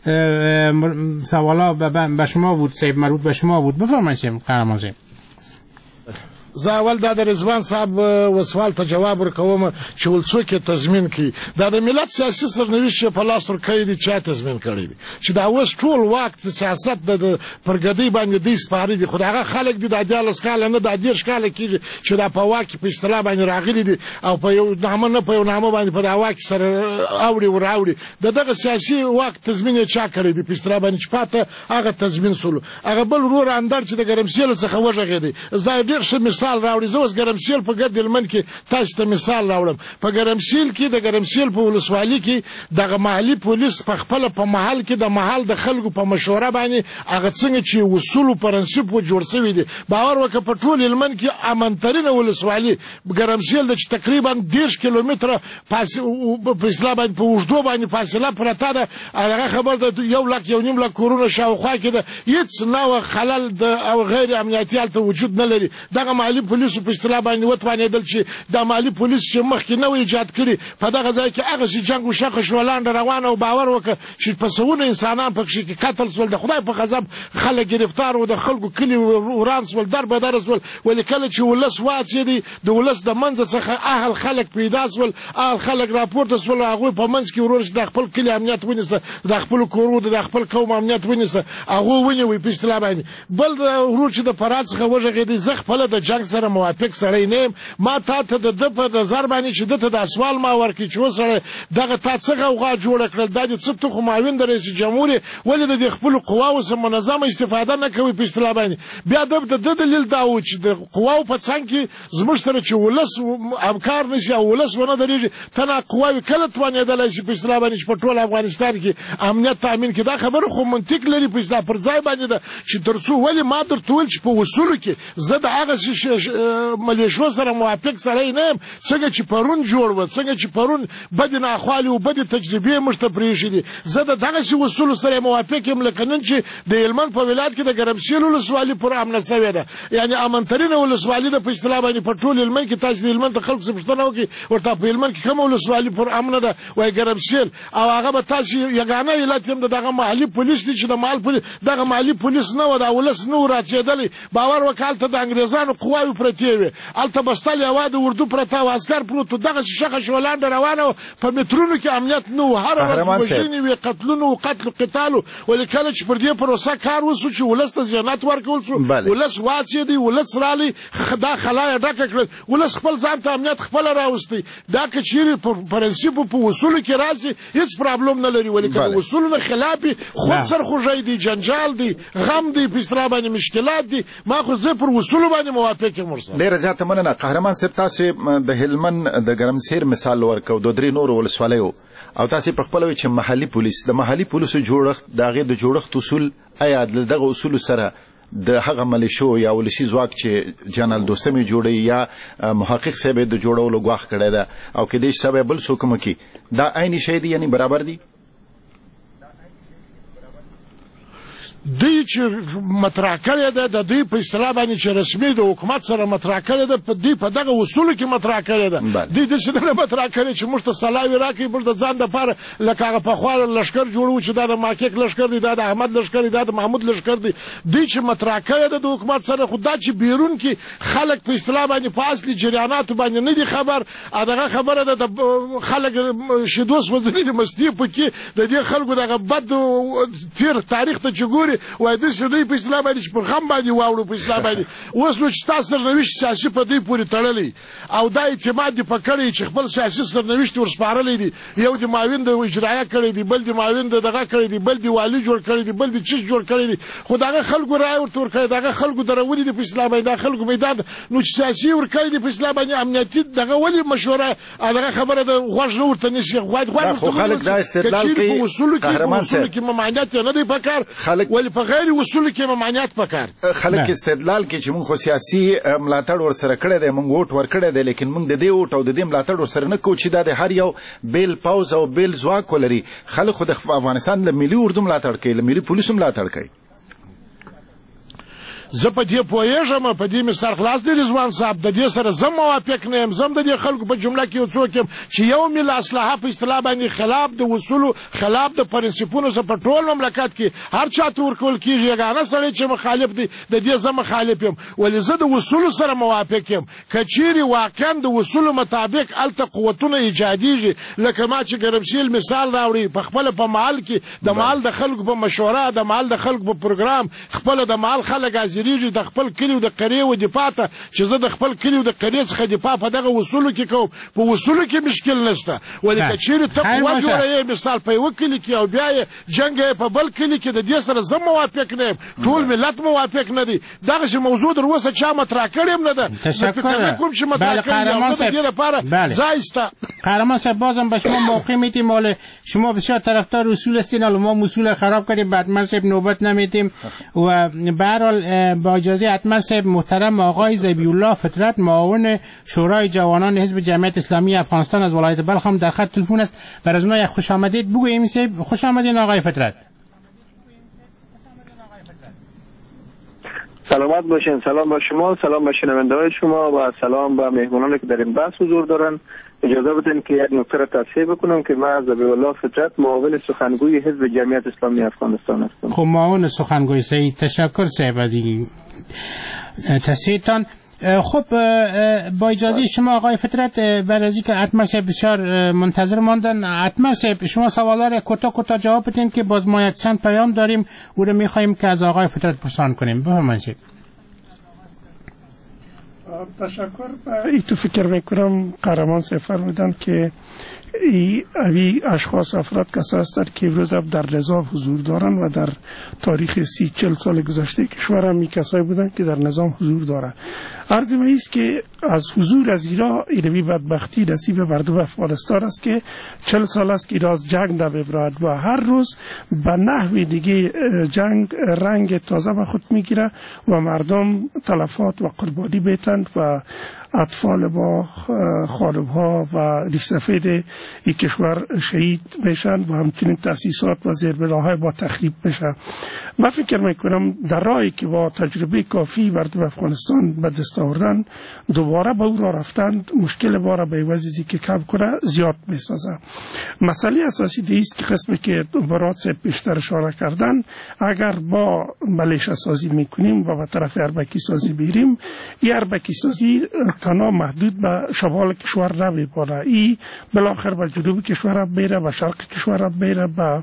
سوالا به شما بود صاحب مربوط به شما بود بفرمایید صاحب قهرمان صاحب زه اول دا د رضوان صاحب وسوال ته جواب ورکوم چې ولڅوک تضمین کی دا د ملت سیاسي سرنوشت په لاس ورکړي دي چې تضمین کړي دي چې دا اوس ټول وخت سیاست د پرګدی باندې د سپاري دي خدای خلک دي د اجالس کال نه د اجیر کال کې چې دا په واکه په اصطلاح باندې راغلي دي او په یو نامه نه په یو نامه باندې په دا واکه سره اوړي دغه سیاسي وخت تضمین چا کړي دي په اصطلاح باندې چې پاته هغه تضمین سول هغه بل ورور اندر چې د ګرمسیل څخه وژغې دي زه ډیر ښه مثال راوړي زه اوس ګرمسیل په ګرد هلمند کې تاسو ته مثال راوړم په ګرمسیل کې د ګرمسیل په ولسوالۍ کې دغه محلي پولیس په خپل په محل کې د محل د خلکو په مشوره باندې هغه څنګه چې اصول او پرنسپ و جوړ شوی دي باور وکړه په ټول هلمند کې امنترینه ولسوالۍ ګرمسیل د تقریبا 10 کیلومتره په اصطلاح باندې په وژدو باندې فاصله پرته ده هغه خبر ده 1.5 لک کورونه شاوخوا کې ده هیڅ نوع خلل او غیر امنیتي حالت وجود نه لري دغه مالی پولیسو په اصطلاح باندې وتوانېدل چې دا مالی پولیس چې مخکې نه و ایجاد کړي په دغه ځای کې هغسې جنګ و شخه شولانډه روانه او باور وکړه چې په سوونه انسانان پکښې قتل سول د خدای په غضب خلک گرفتار و د خلکو کلي وران سول در بدره سول ولې کله چې ولس واڅېدی د ولس د منځه څخه اهل خلک پیدا سول اهل خلک راپورته سول هغوی په منځ کې ورور چې د خپل کلي امنیت ونیسه د خپلو کورو د خپل قوم امنیت ونیسه هغوی ونیوی په اصطلاح باندې بل ورور چې د فرات څخه وغږېدی زه خپله د جنګ سره موافق سړی نه یم ما تا ته د ده په نظر باندې چې ده ته دا سوال ما ورکړي چې وسړی دغه تا څه غوغا جوړه کړل دا دې څه ته خو معاون د رئیس جمهور یې ولې د دې خپلو قواو څخه منظمه استفاده نه کوي په اصطلاح باندې بیا د ده دلیل دا و چې د قواو په څنګ کې زموږ سره چې ولس همکار نه شي او ولس ونه درېږي ته نا قواوې کله توانېدلی شي په اصطلاح باندې چې په ټول افغانستان کې امنیت تامین کړي دا خبره خو منطق لري په اصطلاح پر ځای باندې ده چې تر څو ولې ما درته وویل چې په اصولو کې زه د هغسې ملیشو سره موافق سړی نه یم څنګه چې پرون جوړ و څنګه چې پرون بدې ناخوالې و بدې تجربې موږ ته پرېښي دي زه د دغسې اصولو سره موافق یم لکه نن چې د هلمند په ولایت کې د ګرمسېل ولسوالي پوره امنه سوې ده یعنې امنترینه ولسوالي ده په اصطلاح باندې په ټول هلمند کې تاسې د هلمند د خلکو څه پوښتنه وکړئ ورته په هلمند کې کومه ولسوالي پوره امنه ده وایي ګرمسېل او هغه به تاسې یګانه علت یم د دغه محلي پولیس دي چې دغه محلي پولیس نه و دا ولس نه و راڅېدلی باور وکړه هلته د انګریزانو قواوې پرتې وې هلته بستل یوه د اردو پرته او عسکر پروت و دغسې شخه شولانډه روانه وه په مترونو کې امنیت نه و هره ورځ وژنې وې قتلونه و قتل و قتال و ولې کله چې پر دې پروسه کار وسو چې ولس ته زیانت ورکول سو ولس واڅېدی ولس رالی دا خلا یې ډکه کړل ولس خپل ځان ته امنیت خپله راوستی دا که چیرې په پرنسیپو په اصولو کې راسي هېڅ پرابلم نه لري ولې که د اصولو نه خلاف وي خود سرخوږی دی جنجال دی غم دی په اصطلاح باندې مشکلات دي ما خو زه پر اصولو باندې موافق یم ورسره ډېره زیاته مننه قهرمان صاحب تاسو د هلمند د ګرمسیر مثال ورکړو د درې نورو ولسوالیو او تاسو په خپل وی چې محلي پولیس د محلي پولیسو جوړښت د هغې د جوړښت اصول آیا دغه اصولو سره د هغه ملیشو یا ولسي ځواک چې جنرال دوستم یې جوړوي یا محقق صاحب یې د جوړولو ګواښ کړی ده او کیدای شي سبا بل څوک هم کړي دا عیني شی دی یعنې برابر دي دوی چې مطرح کړې ده د دوی په اصطلاح باندې چې رسمي د حکومت سره مطرح کړې ده دوی په دغه اصولو کې مطرح کړې ده دوی داسې نه مطرح کړې چې موږ ته سلاوي راکړي موږ د ځان دپاره لکه هغه پخوا لښکر جوړوو چې دا د ماکیک لښکر دی دا د احمد لښکر دی دا د محمود لښکر دی دوی چې مطرح کړې ده د حکومت سره خو دا چې بیرون کې خلک په اصطلاح باندې په اصلي جریاناتو باندې نه دي خبر دغه خبره ده د خلک شیدو سوځلي د مستي پکې د دې خلکو دغه بد تیر تاریخ ته چې ګوري وای د شدی په اصطلاح باندې پر غم باندې واوړو په اصطلاح باندې اوس نو چې تاسو سرنوشت سیاسي په دې پورې تړلی او دا اعتماد دې پکړی چې خپل سیاسي سرنوشت ورسپارلی دي یو د معاون د اجرایه کړی دی بل د معاون د دغه کړی دی بل د والی جوړ کړی دی بل د چیز جوړ کړی دی خو دغه خلکو رای ورته ورکړی دغه خلکو درولي دي په اصطلاح باندې خلکو میدان نو چې سیاسي ورکړی دی په اصطلاح باندې امنیتي دغه ولې مشوره دغه خبره د غوږ نه ورته نشي غوږ خو خلک دا استدلال کوي قهرمان صاحب کې ممانعت نه دی پکار ولې په غیر اصول کې ممانعت پکار خلک استدلال کې چې موږ خو سیاسي ملاتړ ورسره کړی دی موږ ووټ ورکړی دی لیکن موږ د دې ووټ او د دې ملاتړ ورسره نه کوو چې دا د هر یو بیل پوځ او بیل ځواک ولري خلک خو د افغانستان له ملي اردو ملاتړ کوي له ملي پولیسو ملاتړ کوي زه په دې پوهېږم په دې مې سرخلاص دی رضوان صاحب د دې سره زه موافق نه یم زه د دې خلکو په جمله کې یو څوک یم چې یو مل اصلاحه په اصطلاح باندې خلاف د اصولو خلاف د پرنسپونو څخه په ټول مملکت کې هر چا ته ورکول کېږي یګانه سړی چې مخالف دی د دې زه مخالف یم ولې زه د اصولو سره موافق یم که چیرې واقعا د اصولو مطابق هلته قوتونه ایجادیږي لکه ما چې ګرمسیل مثال راوړي په خپله په محل کې د محل د خلکو په مشوره د محل د خلکو په پروګرام خپله د محل خلک حاضرېږي د خپل کلي او د قریې و دفاع ته چې زه د خپل کلي او د قریې څخه دفاع په دغه اصولو کې کوم په اصولو کې مشکل نشته ولې که چیرې ته قوه جوړوې مثال په یوه کلي کې او بیا یې جنګ یې په بل کلي کې د دې سره زه موافق نه یم ټول ملت موافق نه دی دغسې موضوع در اوسه چا مطرح کړې هم نه ده زه فکر نه کوم چې مطرح کړې یم نه د دې لپاره ځای شته قهرمان صاحب بازم به شما موقع میدیم مال شما بسیار طرفدار اصول هستین حالا ما اصول خراب کردیم بعد من صاحب نوبت نمیدیم و به هر حال با اجازه حتما صاحب محترم آقای ذبیح الله فطرت معاون شورای جوانان حزب جمعیت اسلامی افغانستان از ولایت بلخ هم در خط تلفن است بر از ما خوش آمدید بگوییم صاحب خوش آمدین آقای فطرت سلامت باشین. سلام با شما، سلام به شنونده‌های شما و سلام به مهمانانی که در این بحث حضور دارن. اجازه بدین که یک نکته را تصحیح بکنم که من ذبیح الله فطرت معاون سخنگوی حزب جمعیت اسلامی افغانستان هستم. خب معاون سخنگوی سعید، تشکر صاحب دیگه تصحیحتان. خب با اجازه شما آقای فطرت، برای اینکه اتمر صاحب بسیار منتظر ماندن، اتمر صاحب شما سوالا را کوتاه جواب بدین که باز ما یک چند پیام داریم او رو می‌خوایم که از آقای فطرت پرسان کنیم. بفرمایید. تشکر. ای تو فکر میکنم قهرمان صاحب فرمودن که ای اشخاص افراد کسایی هستند که امروز در نظام حضور دارن و در تاریخ 30-40 سال گذشته کشور هم کسایی بودن که در نظام حضور داره. عرض من است که از حضور از ایران اینمی بدبختی نصیب مردم افغانستان است که 40 سال است که ایران از جنگ نمیبرد و هر روز به نحوی دیگه جنگ رنگ تازه به خود میگیره و مردم تلفات و قربانی میتند و اطفال با خانم‌ها و ریش سفید این کشور شهید میشن و همچنین تأسیسات و زیربناهای با تخریب میشن. من فکر میکنم در راهی که با تجربه کافی مردم افغانستان به دست آوردن دوباره به او راه رفتن مشکل ما را به وجهی که کم کنه زیاد میسازه. مسئله اساسی دیست که قسمی که برات بیشتر اشاره کردن، اگر با ملیشه سازی میکنیم و به طرف اربکی سازی بیریم، این اربکی سازی تنها محدود به شمال کشور نمیمانه، این بالاخره به جنوب کشور میره، به شرق کشور میره، به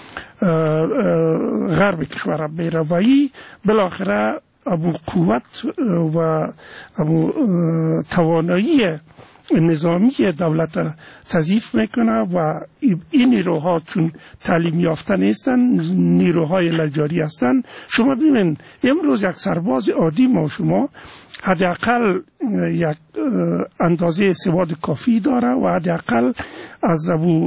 غرب کشور میره و این بالاخره ابو قوت و ابو توانایی نظامی دولت تضعیف میکنه و این نیروها چون تعلیم یافته نیستن، نیروهای لجاری هستن. شما ببینید امروز یک سرباز عادی ما شما حداقل یک اندازه سواد کافی داره و حداقل از ابو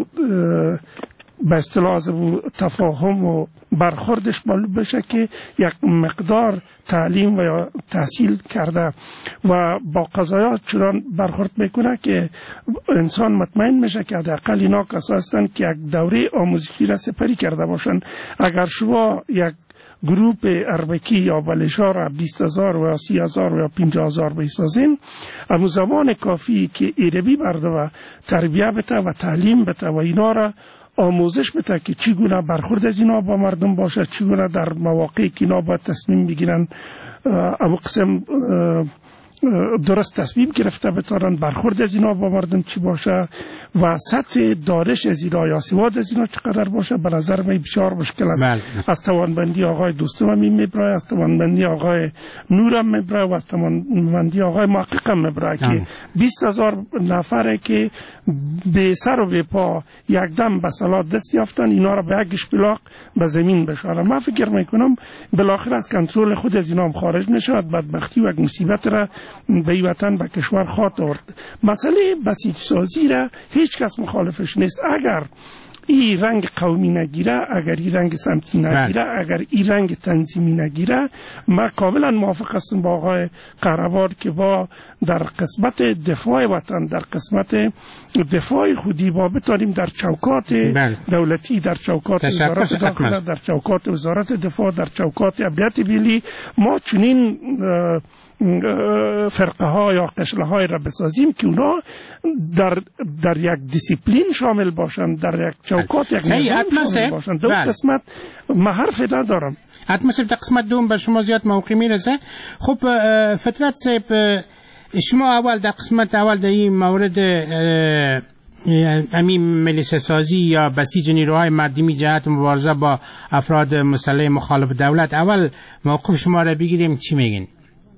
به اصطلاح از تفاهم و برخوردش معلوم بشه که یک مقدار تعلیم و یا تحصیل کرده و با قضایا چنان برخورد میکنه که انسان مطمئن میشه که حداقل اینا کسا هستن که یک دوره آموزشی را سپری کرده باشن. اگر شما یک گروپ اربکی یا بلشا را 20,000 و 30,000 و 50,000 بسازین، اما زمان کافی که ایربی برده و تربیه بده و تعلیم بده و اینا را آموزش بده که چگونه برخورد از اینا با مردم باشه، چگونه در مواقعی که اینا باید تصمیم بگیرن اما قسم درست تصمیم گرفته بتارن، برخورد از اینا با مردم چی باشه و سطح دانش از اینا یا سواد از اینا چقدر باشه. به نظر من بسیار مشکل است. از توانمندی آقای دوستم هم میبرای، از توانمندی آقای نورم میبرای و از توانمندی آقای محققم میبرای که 20,000 نفره که به سر و به پا یک دم به صلاح دست یافتن، اینا را به یک شپلاق به زمین بشارن. من فکر میکنم بالاخره از کنترل خود از اینا هم خارج نشود، بدبختی و یک مصیبت را به وطن به کشور خواهد آورد. مسئله بسیج سازی را هیچ کس مخالفش نیست. اگر این رنگ قومی نگیره، اگر این رنگ سمتی نگیره، اگر این رنگ تنظیمی نگیره، من کاملا موافق هستم با آقای قهرمان که با در قسمت دفاع وطن، در قسمت دفاع خودی با بتانیم در چوکات دولتی، در چوکات وزارت داخله، در چوکات وزارت دفاع، در چوکات امنیت ملی ما چنین فرقه ها یا قشله های را بسازیم که اونا در یک دیسیپلین شامل باشن، در یک چوکات یک نظام شامل باشن. دو قسمت من حرف ندارم. حتما در قسمت دوم بر شما زیاد موقعی میرسه. خب فطرت صاحب، شما اول در قسمت اول در این مورد امین ملیشه سازی یا بسیج نیروهای مردمی جهت مبارزه با افراد مسلح مخالف دولت، اول موقف شما را بگیریم، چی میگین؟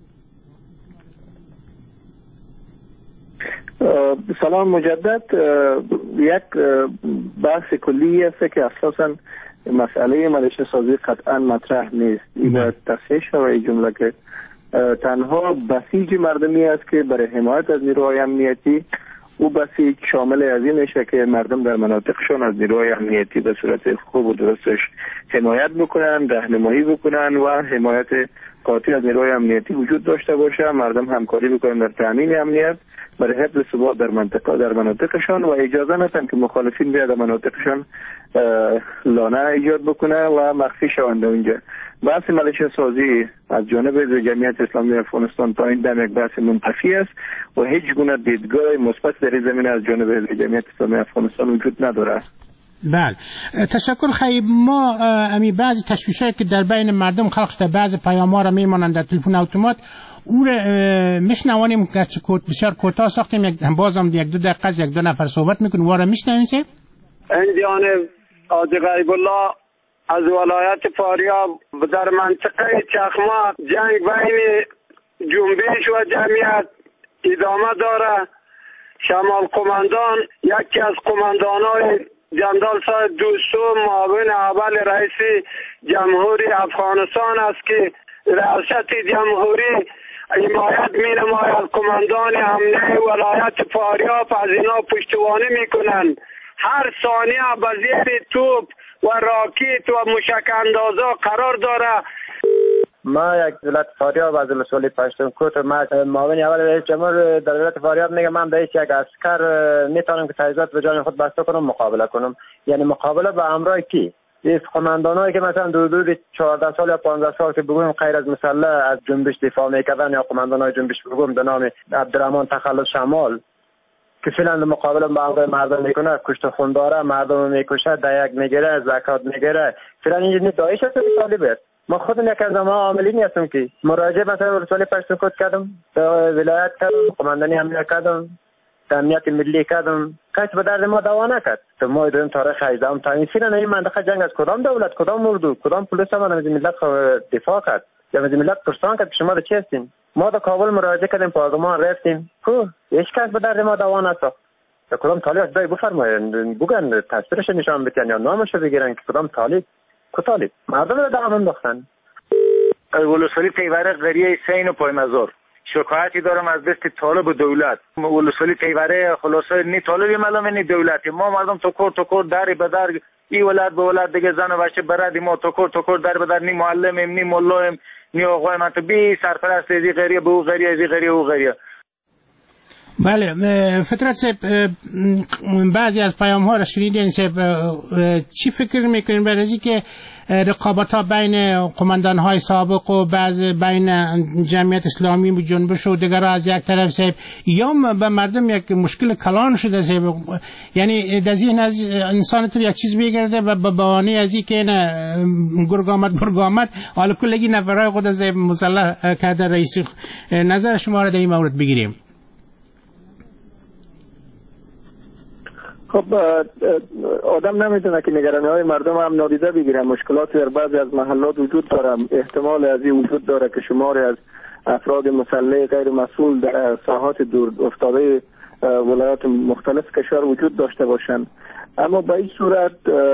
سلام مجدد. یک بحث کلی است که اساساً مسئله ملیشه سازی قطعا مطرح نیست. این باید تصحیح شود جمله که تنها بسیج مردمی است که برای حمایت از نیروهای امنیتی، او بسیج شامل از این میشه که مردم در مناطقشون از نیروهای امنیتی به صورت خوب و درستش حمایت بکنن، راهنمایی بکنن و حمایت قاطع از نیروی امنیتی وجود داشته باشه، مردم همکاری بکنن در تامین امنیت برای حفظ ثبات در مناطقشان و اجازه ندن که مخالفین بیاد مناطقشان لانه ایجاد بکنه و مخفی شوند اونجا. بحث ملیشه سازی از جانب جمعیت اسلامی افغانستان تا این دم یک بحث منتفی است و هیچ گونه دیدگاه مثبت در این زمینه از جانب جمعیت اسلامی افغانستان وجود نداره. بله، تشکر. خیلی ما امی بعضی تشویشایی که در بین مردم خلق شده، بعضی پیام‌ها را میمانند در تلفن اتومات، او را میشنوانیم که بسیار کوتاه ساختیم، بازم یک دو دقیقه از یک دو نفر صحبت میکنیم و را میشنویم. این جانب حاجی غیب الله از ولایت فاریاب در منطقه چخماق جنگ بین جنبش و جمعیت ادامه داره. شمال قماندان یکی از قماندانای جندال صاحب دوستو معاون اول رئیس جمهوری افغانستان است که ریاست جمهوری حمایت می نماید از قماندان امنیه ولایت فاریاب، از اینا پشتیبانی میکنن. هر ثانیه به زیر توپ و راکت و مشک اندازا قرار داره. ما یک ولایت فاریاب از ولسوالی پشتونکوت ما معاون اول رئیس جمهور در ولایت فاریاب میگه من به یک عسکر میتونم که تجهیزات به جان خود بسته کنم مقابله کنم. یعنی مقابله با همراه کی؟ این قماندانایی که مثلا دور 14 سال یا 15 سال که بگویم غیر از مسلح از جنبش دفاع میکردن، یا قماندانای جنبش بگویم به نام عبدالرحمن تخلص شمال که فعلا مقابله با همراه مردم میکنه، کشت خون داره، مردم میکشه، دیگ میگیره، زکات میگیره. فعلا این داعش است که طالبه. ما خودم یک از ما عاملین هستم که مراجعه مثلا ولسوالی پشتونخوا کردم، ولایت کردم، قماندانی امنیت کردم، امنیت ملی کردم، کس به درد ما دوا نکرد. تو ما داریم تاریخ 18 تا این فعلا این منطقه جنگ از کدام دولت، کدام اردو، کدام پلیس ما از ملت دفاع کرد یا از ملت پرسان کرد که شما رو چی هستین؟ ما در کابل مراجعه کردیم، پارلمان رفتیم، کو هیچ کس به درد ما دوا نساخت. تا کدام طالب از دای بفرمایید بگن تصویرش نشان بدن یا نامش بگیرن که کدام طالب طالب مردم رو دعم انداختن. ولسوالی تیوره قریه سین و پایمزار شکایتی دارم از دست طالب و دولت. ولسوالی تیوره خلاصه نی طالبی معلوم نی دولتی. ما مردم تو کور داری به در ای ولایت به ولایت دیگه زن و بچه برادی ما تو کور در به در، نی معلمیم نی مولایم نی آقای من تو بی سرپرست ازی قریه به او قریه ازی قریه او قریه. بله، فطرت صاحب بعضی از پیام ها را شنیدین. چی فکر میکنین برای که رقابت ها بین قماندان های سابق و بین جمعیت اسلامی و جنبش و دیگر از یک طرف صاحب یا به مردم یک مشکل کلان شده صاحب؟ یعنی در ذهن از انسان تو یک چیز بگرده و به بهانه از این که گرگ آمد حالا کلگی نفرهای خود صاحب مسلح کرده. رئیس نظر شما را در این مورد بگیریم. خب آدم نمیتونه که نگرانی های مردم هم نادیده بگیره. مشکلات در بعضی از محلات وجود داره، احتمال از این وجود داره که شماری از افراد مسلح غیر مسئول در ساحات دور افتاده ولایات مختلف کشور وجود داشته باشند. اما به این صورت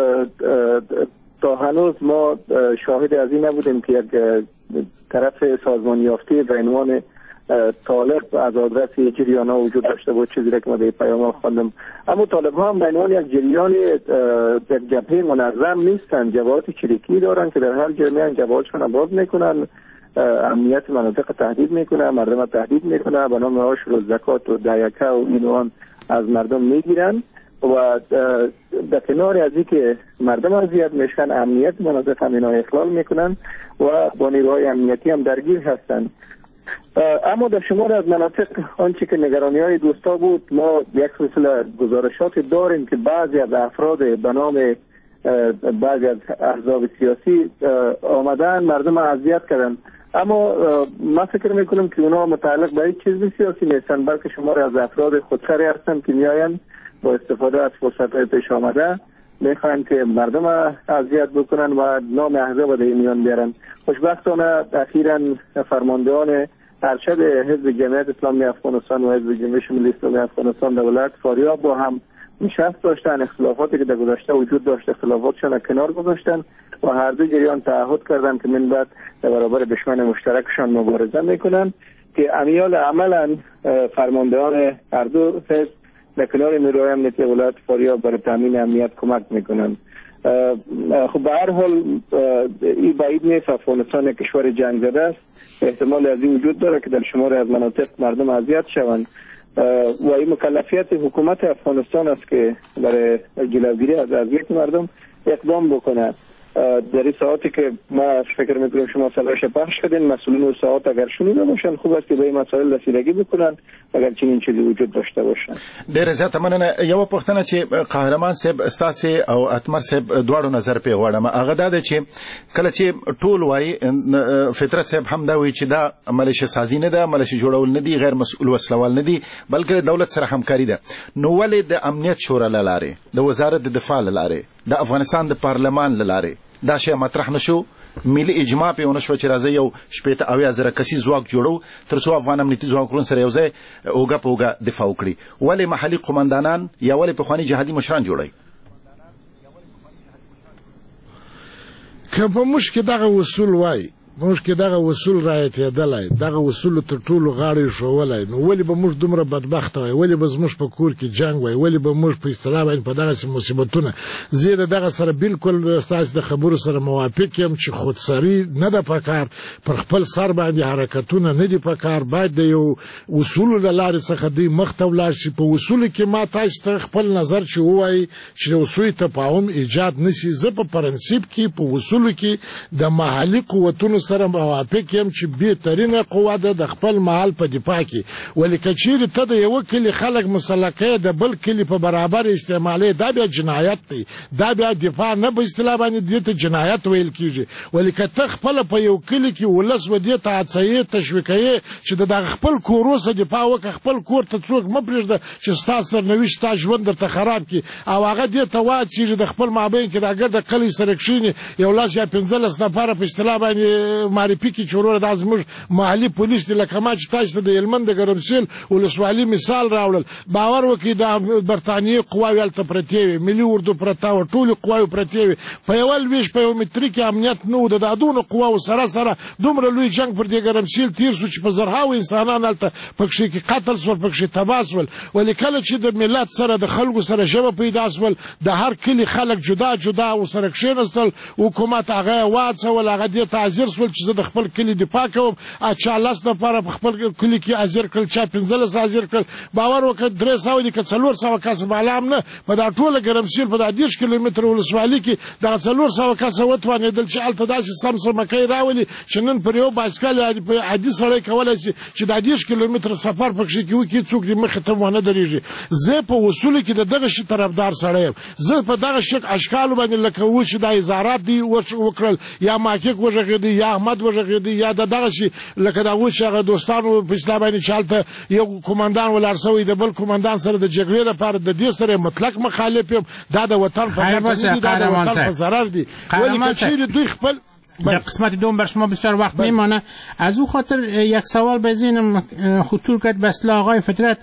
تا هنوز ما شاهد از این نبودیم که یک طرف سازمان یافته به عنوان طالب از آدرس جریان ها وجود داشته بود، چیزی که ما در پیام ها خواندم. اما طالب ها هم به عنوان یک جریان یک جبهه منظم نیستند، جبهات چریکی دارن که در هر جامعه جبهاتشون باز میکنن، امنیت مناطق تهدید میکنن، مردم تهدید میکنن، به نام عشر و زکات و دیکه و اینوان از مردم میگیرن و در کنار از این که مردم اذیت میشن، امنیت مناطق هم اینا اخلال میکنن و با نیروهای امنیتی هم درگیر هستند. اما در شمار از مناطق آنچه که نگرانی های دوستا بود، ما یک سلسله گزارشات داریم که بعضی از افراد به نام بعضی از احزاب سیاسی آمدن مردم اذیت کردن. اما ما فکر میکنم که اونا متعلق به هیچ چیز سیاسی نیستن، بلکه شمار از افراد خودسری هستن که میاین با استفاده از فرصت‌های پیش آمده میخوان که مردم اذیت بکنن و نام احزاب در میان بیارن. خوشبختانه اخیراً فرماندهان ارشد حزب جمعیت اسلامی افغانستان و حزب جنبش ملی اسلامی افغانستان در ولایت فاریاب با هم نشست داشتن، اختلافاتی که در گذشته وجود داشت اختلافاتشان کنار گذاشتن و هر دو جریان تعهد کردند که من بعد در برابر دشمن مشترکشان مبارزه میکنن که امیال عملا فرماندهان هر دو حزب در کنار نیروهای امنیتی ولایت فاریاب برای تامین امنیت کمک میکنن. خب به هر حال این بعید نیست. افغانستان یک کشور جنگ زده است، احتمال از این وجود داره که در شمار از مناطق مردم اذیت شوند و این مکلفیت حکومت افغانستان است که برای جلوگیری از اذیت مردم اقدام بکنه. در این ساعتی که ما فکر میکنم شما صدایش پخش کردین، مسئولین ساعت اگر شنیده باشن خوب است که به این مسائل رسیدگی بکنن اگر چنین چیزی وجود داشته باشن. ډېر زیاته مننه. یو پوښتنه چې قهرمان صاحب ستاسو او اتمر صاحب دواړو نظر په غواړم، هغه دا ده چې کله چې ټول وایي فطرت صاحب هم دا وایي چې دا ملیشه سازي نه ده، ملیشه جوړول نه دي، غیر مسؤل وسلوال نه دي، بلکې دولت سره همکاري ده. نو ولې د امنیت شورا له لارې، د وزارت د دفاع له لارې، د افغانستان د پارلمان له لارې دا شی مطرح نشو؟ ملي اجماع په ونه شو چې راځي یو شپېته اویا زره کسي ځواک جوړو ترڅو افغان امنیتي ځواکونو سره یو ځای اوږه په اوږه دفاع وکړي. ولې محلي قومندانان یا ولې پخواني جهادي مشران جوړوي؟ که په موږ کې دغه اصول وای، موږ کې دغه اصول رعایتېدلی، دغه اصولو تر ټولو غاړه ایښودلی، نو ولې به موږ دومره بدبخته وای؟ ولې به زموږ په کور کې جنګ وای؟ ولې به موږ په اصطلاح باندې په دغسې مصیبتونه؟ زه د دغه سره بالکل ستاسو د خبرو سره موافق یم چې خودسري نه ده پکار، پر خپل سر باندې حرکتونه نه دي پکار، باید د یو اصولو له لارې څخه دوی مخته ولاړ شي. په اصولو کې ما تاسو ته خپل نظر چې ووایي چې د اصولي تفاهم ایجاد نشي. زه په پرنسیپ کې په اصولو کې د محلي قوتونو سره موافق یم چې بهترینه قوه ده د خپل محل په دفاع کې، ولې که چیرې ته د یوه کلي خلک مسلکه د بل کلي په برابر استعمالوي، دا بیا جنایت دی، دا بیا دفاع نه په اصطلاح باندې دې ته جنایت ویل کېږي. ولې که ته خپله په یو کلي کې ولس و دې ته هڅوې، تشویقوې چې د دغه خپل کورو څخه دفاع وکړه، خپل کور ته څوک مه پرېږده چې ستا سرنوشت ستا ژوند درته خراب کړي، او هغه دې ته واچي چې د خپل مابین کې د ګرده کلي سره کښېني یو 10 یا 15 نفره په اصطلاح باندې معرفي کړي چې وروره دا زموږ محلي پولیس دي. لکه ما چې تاسو ته د هلمند د ګرمسېل ولسوالي مثال راوړل، باور وکړئ د برطانیې قواوې هلته پرتې وې، ملي اردو پرته وه، ټولې قواوې پرتې وې، په یوه لویشت په یو متري کې امنیت نه و. د دادونو قواو سره دومره لوی جنګ پر دې ګرمسېل تېر سو چې په زرهاو انسانان هلته پکښې کې قتل سول، پکښې تباه سول. ولې کله چې د ملت سره د خلکو سره ژبه پیدا سول، د هر کلي خلک جدا جدا ورسره کښېنستل، حکومت هغه یې واڅول، هغه دې ته حاضر سول چې زه د خپل کلي دفاع کوم. چا 10 نفره په خپل کلي کې حاضر کړل، چا 15 حاضر کړل. باور وکړه 300 دي که 400 کسه به هم نه، په دا ټوله ګرمسېر په دا 10 کیلومتره ولسوالي کې دغه 400 کسه وتوانېدل چې هلته داسې سمسمکۍ راولي چې نن پر یو بایسکل عادي سړی کولی شي چې دا 10 کیلومتره سفر پکښې کې وکړي، څوک دې مخې ته ونه درېږي. زه په اصولو کې د دغه شي طرفدار سړی یم. زه په دغه اشکالو باندې لکه و چې دا اظهارات دي وکړل، یا ماکیک وژغېدی، یا احمد وژغېدی، یا دغه شي لکه دا و چې هغه دوستانو په اصطلاح باندې چې هلته یو قومندان ولاړ سوی د بل قومندان سره د جګړې لپاره، د دې سره مطلق مخالف یم. دا د وطن په ګټه نه دي، دا د وطن په ضرر دي. ولې که چیرې دوی خپل در قسمت دوم بر شما بسیار وقت میمانه. از او خاطر یک سوال به ذهنم خطور کرد به اصطلاح آقای فطرت.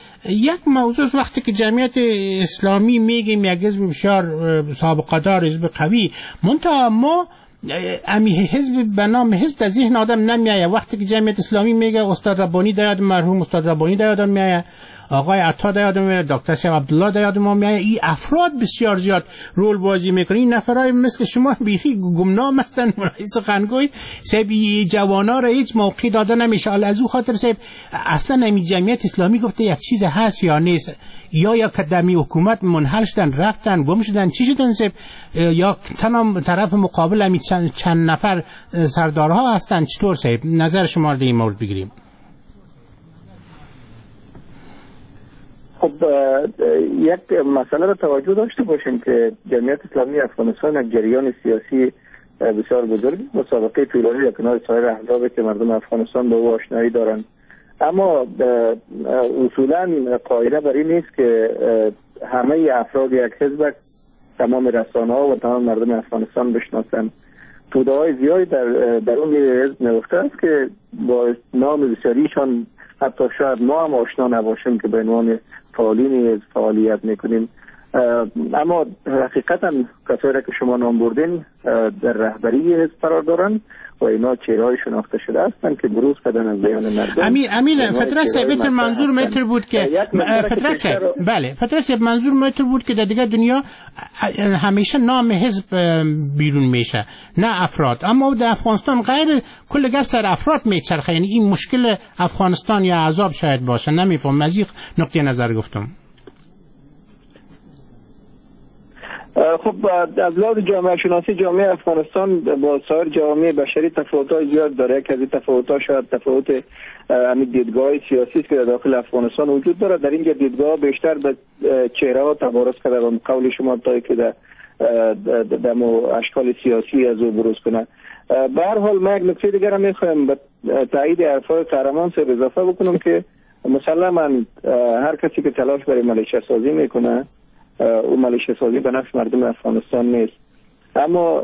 یک موضوع وقتی که جمعیت اسلامی میگیم یک حزب بسیار سابقه دار، حزب قوی، منتها ما امی حزب به نام حزب در ذهن آدم نمیایه. وقتی که جمعیت اسلامی میگه استاد ربانی در یاد مرحوم استاد ربانی در یادم میایه، آقای عطا در یادم میاد، دکتر شیخ عبدالله در یادم میاد. این افراد بسیار زیاد رول بازی میکنن. این نفرای مثل شما بیخی گمنام هستن، سخنگوی صاحب جوانا را هیچ موقعی داده نمیشه. از او خاطر صاحب اصلا نمی جمعیت اسلامی گفته یک چیز هست یا نیست، یا کدمی حکومت منحل شدن، رفتن، گم شدن، چی شدن صاحب، یا تنها طرف مقابل همی چند نفر سردارها هستن. چطور صاحب نظر شما رو در این مورد بگیریم؟ خب یک مسئله را توجه داشته باشیم که جمعیت اسلامی افغانستان یک جریان سیاسی بسیار بزرگ، مسابقه طولانی در کنار سایر احزابی که مردم افغانستان با او آشنایی دارند، اما اصولا قاعده بر این نیست که همه افراد یک حزب تمام رسانه‌ها و تمام مردم افغانستان بشناسند. توده‌های زیادی در اون حزب نوشته است که با نام بسیاریشان حتی شاید ما هم آشنا نباشیم که به عنوان فعالین حزب فعالیت میکنیم. اما حقیقتا کسایی که شما نام بردین در رهبری حزب قرار دارند و اینا چهره‌های شناخته شده هستند که بروز کردن از بیان مردم. امین فتره صاحب منظور متر بود که فتره صاحب بله فتره صاحب منظور متر بود که در دیگه دنیا همیشه نام حزب بیرون میشه نه افراد، اما در افغانستان غیر کل گپ سر افراد میچرخه. یعنی این مشکل افغانستان یا عذاب شاید باشه، نمیفهم. از این نقطه نظر گفتم. خب از لحاظ جامعه شناسی جامعه افغانستان با سایر جامعه بشری تفاوت‌های زیاد داره. که از این تفاوت‌ها شاید تفاوت همین دیدگاه سیاسی که در داخل افغانستان وجود داره. در اینجا دیدگاه بیشتر به چهره‌ها تبارز کرده و قول شما تا که در اشکال سیاسی از او بروز کنه. به هر حال من یک نکته دیگر هم می‌خوایم به تایید حرفای قهرمان صاحب اضافه بکنم که مسلماً هر کسی که تلاش برای ملیشه سازی میکنه او ملیشه سازی به نفع مردم افغانستان نیست. اما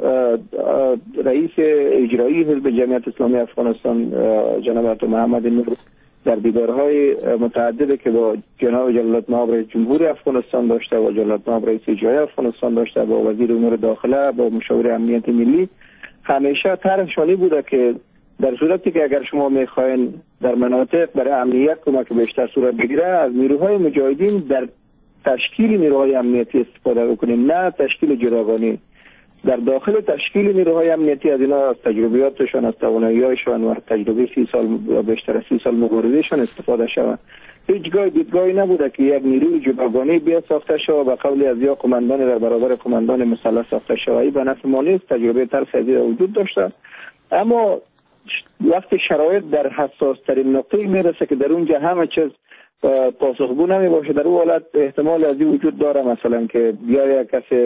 رئیس اجرایی حزب جمعیت اسلامی افغانستان جناب دکتر محمد نور در دیدارهای متعددی که با جناب جلالت مآب رئیس جمهوری افغانستان داشته و جلالت مآب رئیس اجرایی افغانستان داشته با وزیر امور داخله با مشاور امنیت ملی همیشه طرحشانی بوده که در صورتی که اگر شما میخواین در مناطق برای امنیت کمک بیشتر صورت بگیره از نیروهای مجاهدین در تشکیل نیروهای امنیتی استفاده بکنیم نه تشکیل جراغانی. در داخل تشکیل نیروهای امنیتی از اینا از تجربیاتشان از توانایی‌هایشان و تجربه 30 سال یا بیشتر از 30 سال مبارزهشان استفاده شود. هیچگاه دیدگاهی نبوده که یک نیروی جداگانه بیا ساخته شود و قولی از یا کماندان در برابر کماندان مسلح ساخته شود. این به نفع ما نیست. تجربه تلخ وجود داشته، اما وقتی شرایط در حساس ترین نقطه میرسه که در اونجا همه چیز پاسخگو نمی باشه، در اون حالت احتمال از این وجود داره مثلا که بیا یک کسی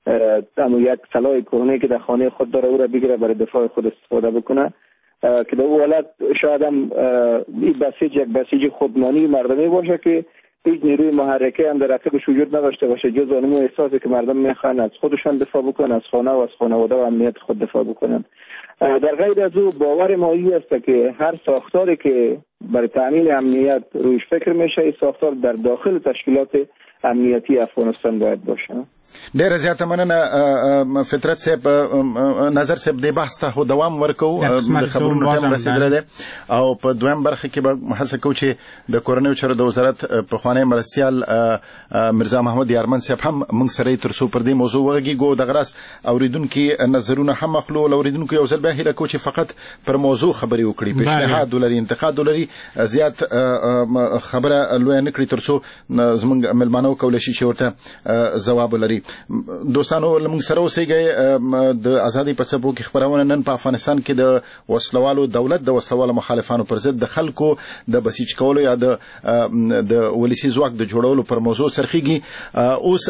یک سلاح کرونا که در خانه خود داره او را بگیره برای دفاع خود استفاده بکنه که در اون حالت شاید هم یک بسیج خودمانی مردمی باشه که هیچ نیروی محرکه هم در رقیبش وجود نداشته باشه جز آنمو احساسی که مردم میخوان از خودشان دفاع بکنن، از خانه و از خانواده و امنیت خود دفاع بکنن. در غیر از او باور ما این است که هر ساختاری که برای تامین امنیت رویش فکر میشه این ساختار در داخل تشکیلات امنیتی افغانستان باید باشه. ډیره زیاته مننه فطرت صاحب. نظر صاحب د بحث ته دوام ورکو د خبرونو ټیم رسیدلی دی او په دویم برخه کې به هڅه کوو چې د کورنیو چارو د وزارت پخوانی مرستیال مرزا محمد یارمن صاحب هم موږ سره تر څو پر دې موضوع وغږیږو. دغه راز اوریدونکي نظرونه هم اخلو. اوریدونکو یو ځل بیا هیله کوو چې فقط پر موضوع خبرې وکړي، پیشنهاد ولري، انتقاد ولري، زیات خبره لویه نه کړي تر څو زموږ مېلمانه وکولی شي چې ورته ځواب ولري. دوستانو لمونږ سره اوسئ. د ازادي په څپو کې خبرونه نن په افغانستان کې د وسلوالو دولت د وسلوالو مخالفانو پر ضد د خلکو د بسیج کولو یا د ولسی ځواک د جوړولو پر موضوع سرخیږي. اوس